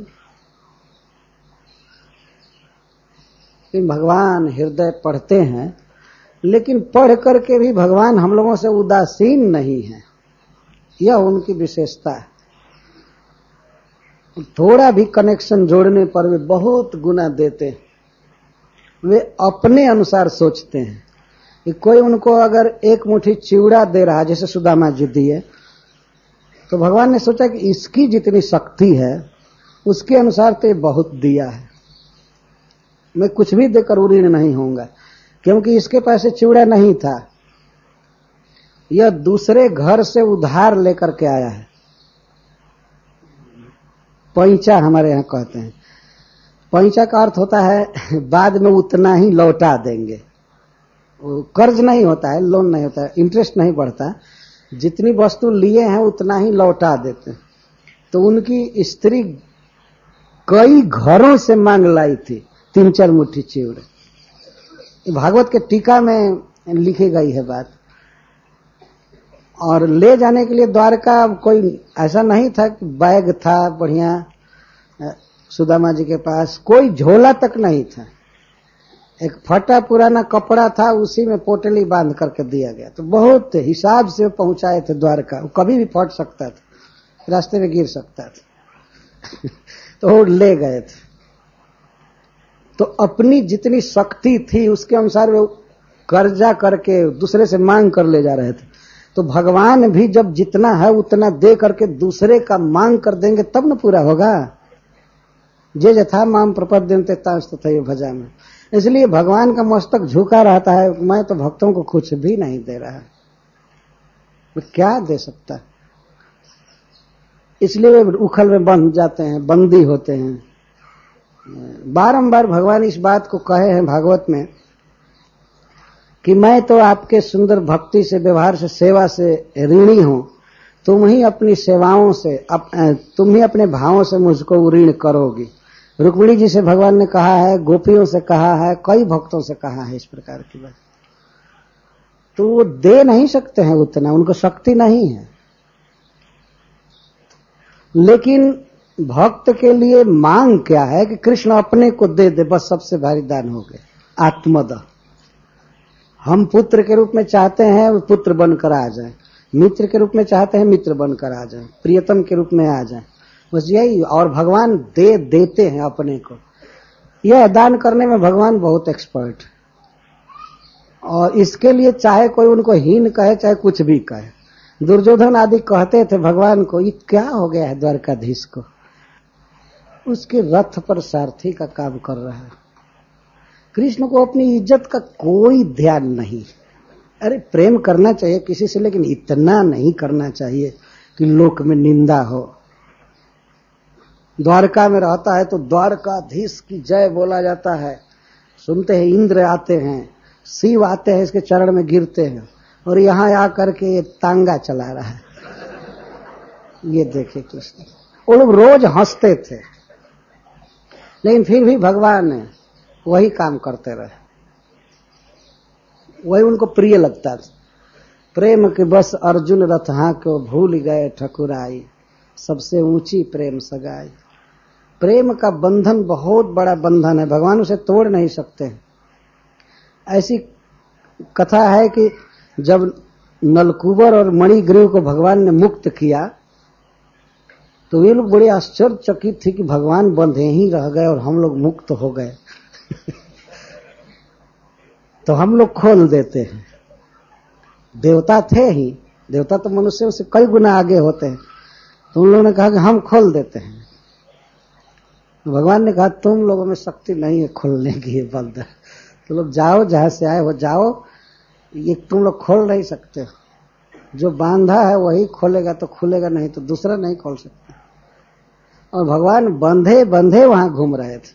कि भगवान हृदय पढ़ते हैं, लेकिन पढ़ करके भी भगवान हम लोगों से उदासीन नहीं है, यह उनकी विशेषता है। थोड़ा भी कनेक्शन जोड़ने पर वे बहुत गुना देते हैं। वे अपने अनुसार सोचते हैं कि कोई उनको अगर एक मुट्ठी चिवड़ा दे रहा, जैसे सुदामा जी दिए, तो भगवान ने सोचा कि इसकी जितनी शक्ति है उसके अनुसार तो ये बहुत दिया है, मैं कुछ भी देकर ऋणी नहीं होऊंगा, क्योंकि इसके पास चिवड़ा नहीं था, यह दूसरे घर से उधार लेकर के आया है। पैंचा हमारे यहाँ कहते हैं, पैंचा का अर्थ होता है बाद में उतना ही लौटा देंगे। कर्ज नहीं होता है, लोन नहीं होता है, इंटरेस्ट नहीं बढ़ता, जितनी वस्तु लिए हैं उतना ही लौटा देते हैं। तो उनकी स्त्री कई घरों से मांग लाई थी 3-4 मुट्ठी चिवड़े। भागवत के टीका में लिखी गई है बात। और ले जाने के लिए द्वारका कोई ऐसा नहीं था कि बैग था बढ़िया, सुदामा जी के पास कोई झोला तक नहीं था, एक फटा पुराना कपड़ा था, उसी में पोटली बांध करके दिया गया। तो बहुत हिसाब से पहुंचाए थे द्वारका, वो कभी भी फट सकता था, रास्ते में गिर सकता था तो वो ले गए थे। तो अपनी जितनी शक्ति थी उसके अनुसार वे कर्जा करके दूसरे से मांग कर ले जा रहे थे। तो भगवान भी जब जितना है उतना दे करके दूसरे का मांग कर देंगे तब न पूरा होगा। जे जथा माम प्रपद्यन्ते तथैव भजामि। इसलिए भगवान का मस्तक झुका रहता है, मैं तो भक्तों को कुछ भी नहीं दे रहा, मैं क्या दे सकता। इसलिए वे उखल में बंध जाते हैं, बंदी होते हैं। बारंबार भगवान इस बात को कहे हैं भागवत में कि मैं तो आपके सुंदर भक्ति से, व्यवहार से, सेवा से ऋणी हूं, तुम ही अपनी सेवाओं से, तुम ही अपने भावों से मुझको ऋण करोगी। रुक्मिणी जी से भगवान ने कहा है, गोपियों से कहा है, कई भक्तों से कहा है इस प्रकार की बात। तो वो दे नहीं सकते हैं उतना, उनको शक्ति नहीं है। लेकिन भक्त के लिए मांग क्या है कि कृष्ण अपने को दे दे, बस सबसे भारी दान हो गए। आत्मदा, हम पुत्र के रूप में चाहते हैं वो पुत्र बनकर आ जाए, मित्र के रूप में चाहते हैं मित्र बनकर आ जाए, प्रियतम के रूप में आ जाए, बस यही। और भगवान देते हैं अपने को। यह दान करने में भगवान बहुत एक्सपर्ट है, और इसके लिए चाहे कोई उनको हीन कहे चाहे कुछ भी कहे। दुर्योधन आदि कहते थे भगवान को, ये क्या हो गया है द्वारकाधीश को, उसके रथ पर सारथी का काम कर रहा है। कृष्ण को अपनी इज्जत का कोई ध्यान नहीं। अरे प्रेम करना चाहिए किसी से, लेकिन इतना नहीं करना चाहिए कि लोक में निंदा हो। द्वारका में रहता है तो द्वारकाधीश की जय बोला जाता है। सुनते हैं इंद्र आते हैं, शिव आते हैं, इसके चरण में गिरते हैं, और यहां आकर के ये तांगा चला रहा है। ये देखे कृष्ण, वो लोग रोज हंसते थे, लेकिन फिर भी भगवान वही काम करते रहे, वही उनको प्रिय लगता था। प्रेम के बस अर्जुन रथ को भूल गए ठकुराई, सबसे ऊंची प्रेम सगाई। प्रेम का बंधन बहुत बड़ा बंधन है, भगवान उसे तोड़ नहीं सकते। ऐसी कथा है कि जब नलकूबर और मणिग्रीव को भगवान ने मुक्त किया तो वे लोग बड़े आश्चर्यचकित थे कि भगवान बंधे ही रह गए और हम लोग मुक्त हो गए। तो हम लोग खोल देते हैं। देवता थे ही, देवता तो मनुष्यों से कई गुना आगे होते हैं, तो उन लोगों ने कहा कि हम खोल देते हैं। भगवान ने कहा तुम लोगों में शक्ति नहीं है खोलने की ये बंद। तो लोग जाओ, जहां से आए हो जाओ, ये तुम लोग खोल नहीं सकते। जो बांधा है वही खोलेगा तो खुलेगा, नहीं तो दूसरा नहीं खोल सकता। और भगवान बंधे बंधे वहां घूम रहे थे,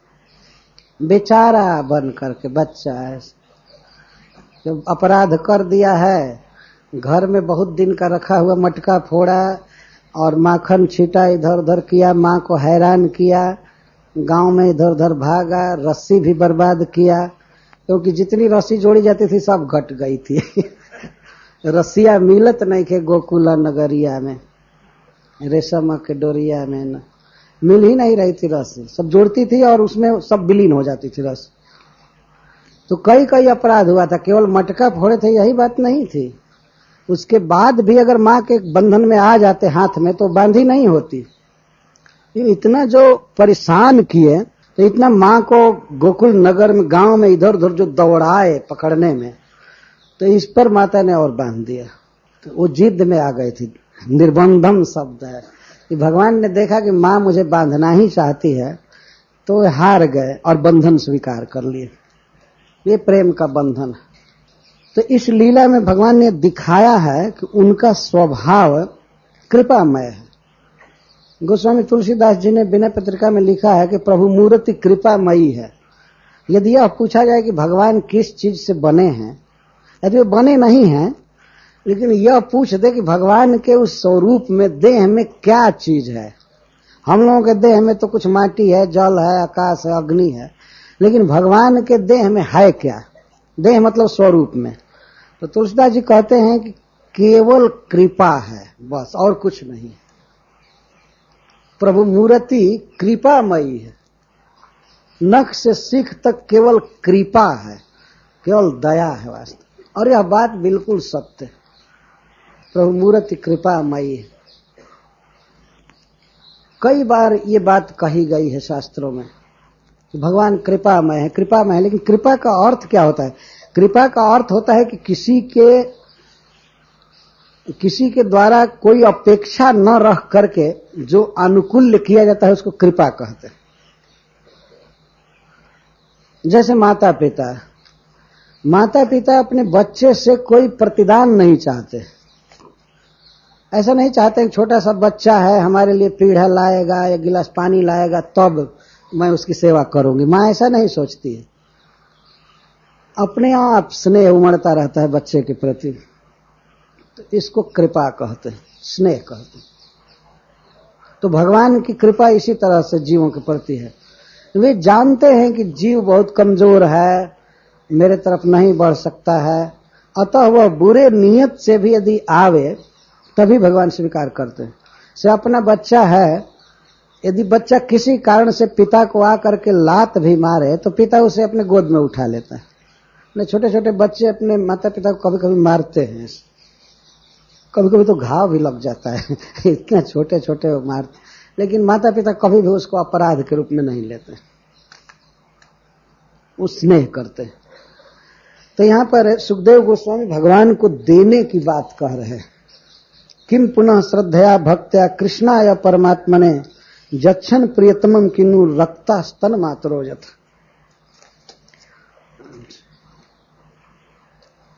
बेचारा बन करके बच्चा है, जब अपराध कर दिया है, घर में बहुत दिन का रखा हुआ मटका फोड़ा और माखन छीटा, इधर उधर किया, माँ को हैरान किया, गांव में इधर उधर भागा, रस्सी भी बर्बाद किया, क्योंकि जितनी रस्सी जोड़ी जाती थी सब घट गई थी। रस्सिया मिलत नहीं थे गोकुला नगरिया में, रेशम के डोरिया में न मिल ही नहीं रही थी रस्सी, सब जोड़ती थी और उसमें सब विलीन हो जाती थी रस्सी। तो कई कई अपराध हुआ था, केवल मटका फोड़े थे यही बात नहीं थी, उसके बाद भी अगर माँ के बंधन में आ जाते हाथ में तो बांधी नहीं होती। इतना जो परेशान किए, तो इतना माँ को गोकुल नगर में गांव में इधर उधर जो दौड़ाए पकड़ने में, तो इस पर माता ने और बांध दिया। तो वो जिद में आ गई थी, निर्बंधम शब्द है कि भगवान ने देखा कि माँ मुझे बांधना ही चाहती है, तो वे हार गए और बंधन स्वीकार कर लिए। ये प्रेम का बंधन है। तो इस लीला में भगवान ने दिखाया है कि उनका स्वभाव कृपामय है। गोस्वामी तुलसीदास जी ने विनय पत्रिका में लिखा है कि प्रभु मूर्ति कृपामयी है। यदि यह पूछा जाए कि भगवान किस चीज से बने हैं, यदि वो बने नहीं हैं, लेकिन यह पूछ दे कि भगवान के उस स्वरूप में, देह में क्या चीज है। हम लोगों के देह में तो कुछ माटी है, जल है, आकाश है, अग्नि है, लेकिन भगवान के देह में है क्या? देह मतलब स्वरूप में। तो तुलसीदास जी कहते हैं कि केवल कृपा है, बस, और कुछ नहीं। प्रभु मूर्ति कृपामयी है, नख से सिख तक केवल कृपा है, केवल दया है वास्तव। और यह बात बिल्कुल सत्य है, प्रभु मूर्ति कृपामयी है। कई बार ये बात कही गई है शास्त्रों में कि भगवान कृपामय है, कृपामय है। लेकिन कृपा का अर्थ क्या होता है? कृपा का अर्थ होता है कि किसी के द्वारा कोई अपेक्षा न रख करके जो अनुकूल किया जाता है उसको कृपा कहते हैं। जैसे माता पिता अपने बच्चे से कोई प्रतिदान नहीं चाहते। ऐसा नहीं चाहते कि छोटा सा बच्चा है, हमारे लिए पीढ़ा लाएगा या गिलास पानी लाएगा तब मैं उसकी सेवा करूंगी। माँ ऐसा नहीं सोचती है, अपने आप स्नेह उमड़ता रहता है बच्चे के प्रति। तो इसको कृपा कहते हैं, स्नेह कहते हैं। तो भगवान की कृपा इसी तरह से जीवों के प्रति है। वे जानते हैं कि जीव बहुत कमजोर है, मेरे तरफ नहीं बढ़ सकता है, अतः वह बुरे नियत से भी यदि आवे तभी भगवान स्वीकार करते हैं। से अपना बच्चा है, यदि बच्चा किसी कारण से पिता को आकर के लात भी मारे तो पिता उसे अपने गोद में उठा लेता है। छोटे छोटे बच्चे अपने माता पिता को कभी कभी मारते हैं, कभी कभी तो घाव भी लग जाता है। इतना छोटे छोटे मारते, लेकिन माता पिता कभी भी उसको अपराध के रूप में नहीं लेते, वो स्नेह करते हैं। तो यहां पर सुखदेव गोस्वामी भगवान को देने की बात कह रहे हैं। किम पुनः श्रद्धया भक्त्या कृष्णाय परमात्मने जच्छन प्रियतमम किन्नु रक्ता स्तन मातरोजत।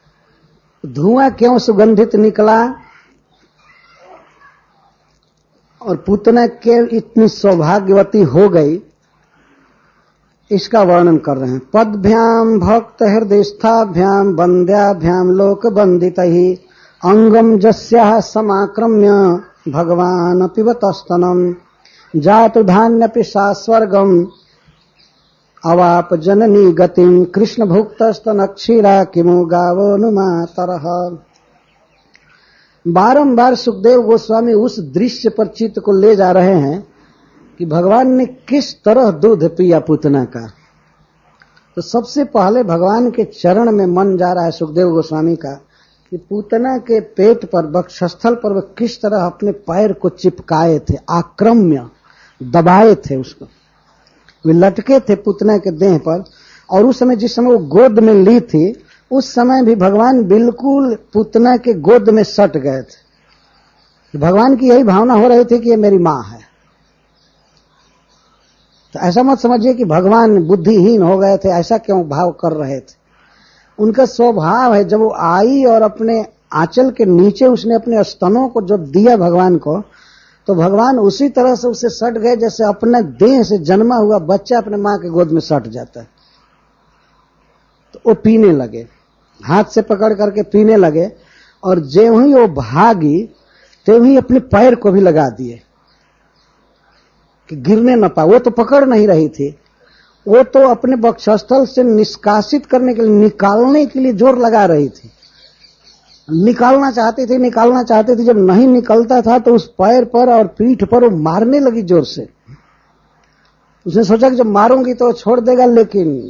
धुआं क्यों सुगंधित निकला? और पूतना के इतनी सौभाग्यवती हो गई, इसका वर्णन कर रहे हैं। पदभ्याम भक्त हृदयस्थाभ्याम वंद्याभ्याम लोक वंदितहि अंगम जस्याः समाक्रम्य भगवान पिबतस्तनम जातु धान्यपि सा स्वर्गम अवाप जननी गतिम कृष्ण भुक्तस्तन क्षीरा किमु गावो नुमातरः। बारंबार सुखदेव गोस्वामी उस दृश्य पर चित्त को ले जा रहे हैं कि भगवान ने किस तरह दूध पिया पूतना का। तो सबसे पहले भगवान के चरण में मन जा रहा है सुखदेव गोस्वामी का कि पूतना के पेट पर वक्षस्थल पर वह किस तरह अपने पैर को चिपकाए थे, आक्रम्य दबाए थे उसको, वे लटके थे पूतना के देह पर। और उस समय जिस समय वो गोद में ली थी उस समय भी भगवान बिल्कुल पूतना के गोद में सट गए थे। भगवान की यही भावना हो रही थी कि ये मेरी मां है। तो ऐसा मत समझिए कि भगवान बुद्धिहीन हो गए थे, ऐसा क्यों भाव कर रहे थे। उनका स्वभाव है, जब वो आई और अपने आंचल के नीचे उसने अपने स्तनों को जब दिया भगवान को, तो भगवान उसी तरह से उसे सट गए जैसे अपने देह से जन्मा हुआ बच्चा अपने मां के गोद में सट जाता है। तो वो पीने लगे, हाथ से पकड़ करके पीने लगे, और ज्यों ही वो भागी त्यों ही अपने पैर को भी लगा दिए कि गिरने न पाए। वो तो पकड़ नहीं रही थी, वो तो अपने वक्षस्थल से निष्कासित करने के लिए, निकालने के लिए जोर लगा रही थी। निकालना चाहती थी, जब नहीं निकलता था तो उस पैर पर और पीठ पर वो मारने लगी जोर से। उसने सोचा कि जब मारूंगी तो छोड़ देगा, लेकिन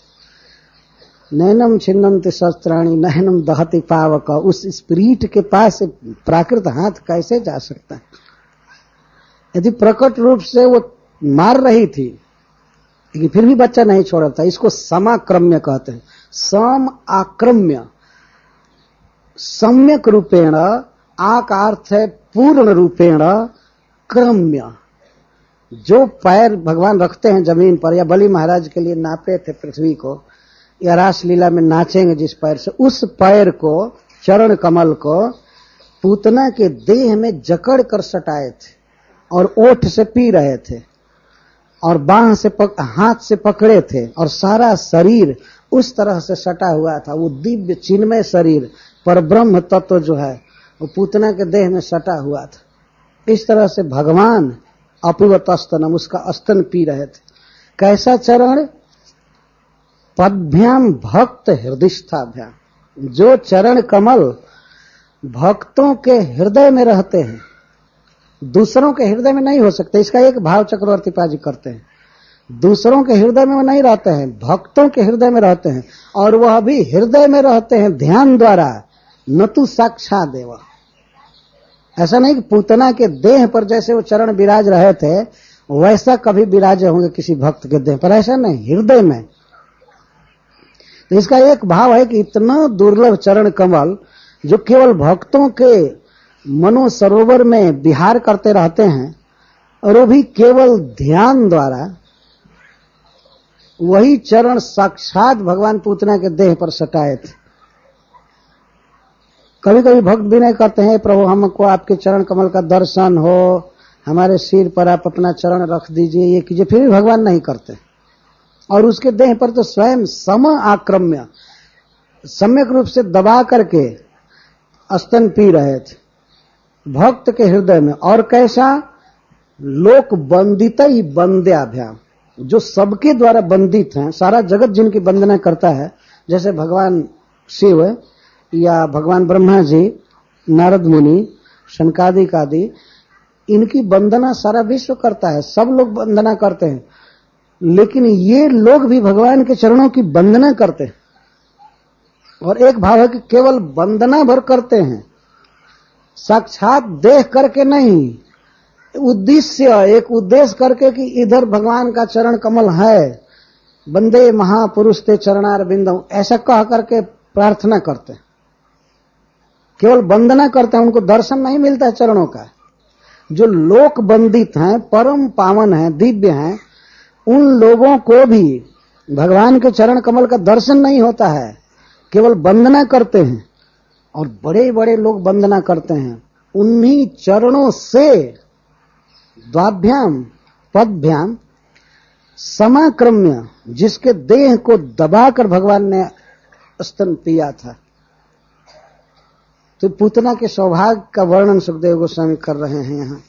नैनम छिन्नन्ति शस्त्राणि नैनम दहति पावक, उस स्पिरिट के पास प्राकृत हाथ कैसे जा सकता है। यदि प्रकट रूप से वो मार रही थी लेकिन फिर भी बच्चा नहीं छोड़ा था। इसको समाक्रम्य कहते हैं। सम आक्रम्य, सम्यक रूपेण, आ का अर्थ है पूर्ण रूपेण, क्रम्य। जो पैर भगवान रखते हैं जमीन पर, या बलि महाराज के लिए नापे थे पृथ्वी को, या रासलीला में नाचेंगे जिस पैर से, उस पैर को, चरण कमल को पूतना के देह में जकड़ कर सटाए थे और ओठ से पी रहे थे और बाह से हाथ से पकड़े थे, और सारा शरीर उस तरह से सटा हुआ था। वो दिव्य चिन्मय शरीर पर ब्रह्म तत्व जो है वो पूतना के देह में सटा हुआ था। इस तरह से भगवान अपिवत स्तनम, उसका स्तन पी रहे थे। कैसा चरण? पद्भ्याम भक्त हृदयस्थाभ्याम, जो चरण कमल भक्तों के हृदय में रहते हैं, दूसरों के हृदय में नहीं हो सकते। इसका एक भाव चक्रवर्ती पाजी करते हैं। दूसरों के हृदय में वो नहीं रहते हैं, भक्तों के हृदय में रहते हैं, और वह भी हृदय में रहते हैं ध्यान द्वारा, न तो साक्षात देव। ऐसा नहीं कि पूतना के देह पर जैसे वो चरण विराज रहे थे वैसा कभी विराजे होंगे किसी भक्त के देह पर, ऐसा नहीं, हृदय में। तो इसका एक भाव है कि इतना दुर्लभ चरण कमल जो केवल भक्तों के मनो सरोवर में विहार करते रहते हैं, और वो भी केवल ध्यान द्वारा, वही चरण साक्षात भगवान पूतना के देह पर सटाए थे। कभी कभी भक्त विनय करते हैं, प्रभु हमको आपके चरण कमल का दर्शन हो, हमारे सिर पर आप अपना चरण रख दीजिए, ये कीजिए, फिर भी भगवान नहीं करते। और उसके देह पर तो स्वयं सम आक्रम्य, सम्यक रूप से दबा करके स्तन पी रहे थे भक्त के हृदय में। और कैसा? लोक बंदित ही बंद्याभ्याम, जो सबके द्वारा बंदित हैं, सारा जगत जिनकी वंदना करता है, जैसे भगवान शिव या भगवान ब्रह्मा जी, नारद मुनि, शनकादिक आदि, इनकी वंदना सारा विश्व करता है, सब लोग वंदना करते हैं। लेकिन ये लोग भी भगवान के चरणों की वंदना करते हैं। और एक भाव है कि केवल वंदना भर करते हैं, साक्षात देख करके नहीं, उद्देश्य, एक उद्देश्य करके कि इधर भगवान का चरण कमल है, वंदे महापुरुष ते चरणार बिंदम, ऐसा कह करके प्रार्थना करते हैं। केवल वंदना करते हैं, उनको दर्शन नहीं मिलता है चरणों का। जो लोक बंदित हैं, परम पावन हैं, दिव्य हैं, उन लोगों को भी भगवान के चरण कमल का दर्शन नहीं होता है, केवल वंदना करते हैं। और बड़े बड़े लोग वंदना करते हैं, उन्हीं चरणों से द्वाभ्याम पदभ्याम समाक्रम्य, जिसके देह को दबाकर भगवान ने स्तन पिया था। तो पूतना के सौभाग्य का वर्णन सुखदेव गोस्वामी कर रहे हैं यहां।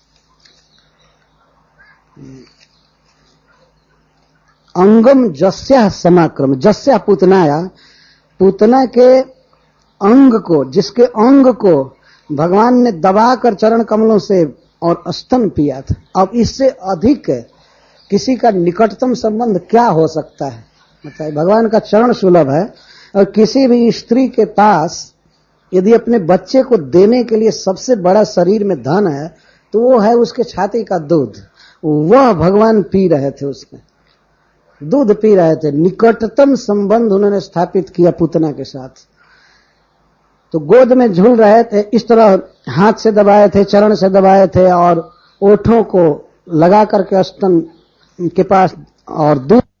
अंगम जस्या समाक्रम, जस्या पूतनाया, पूतना के अंग को, जिसके अंग को भगवान ने दबाकर चरण कमलों से और स्तन पिया था। अब इससे अधिक किसी का निकटतम संबंध क्या हो सकता है? मतलब भगवान का चरण सुलभ है, और किसी भी स्त्री के पास यदि अपने बच्चे को देने के लिए सबसे बड़ा शरीर में धन है तो वो है उसके छाती का दूध। वह भगवान पी रहे थे, उसमें दूध पी रहे थे। निकटतम संबंध उन्होंने स्थापित किया पूतना के साथ। तो गोद में झूल रहे थे, इस तरह हाथ से दबाए थे, चरण से दबाए थे, और ओठों को लगा करके स्तन के पास और दूध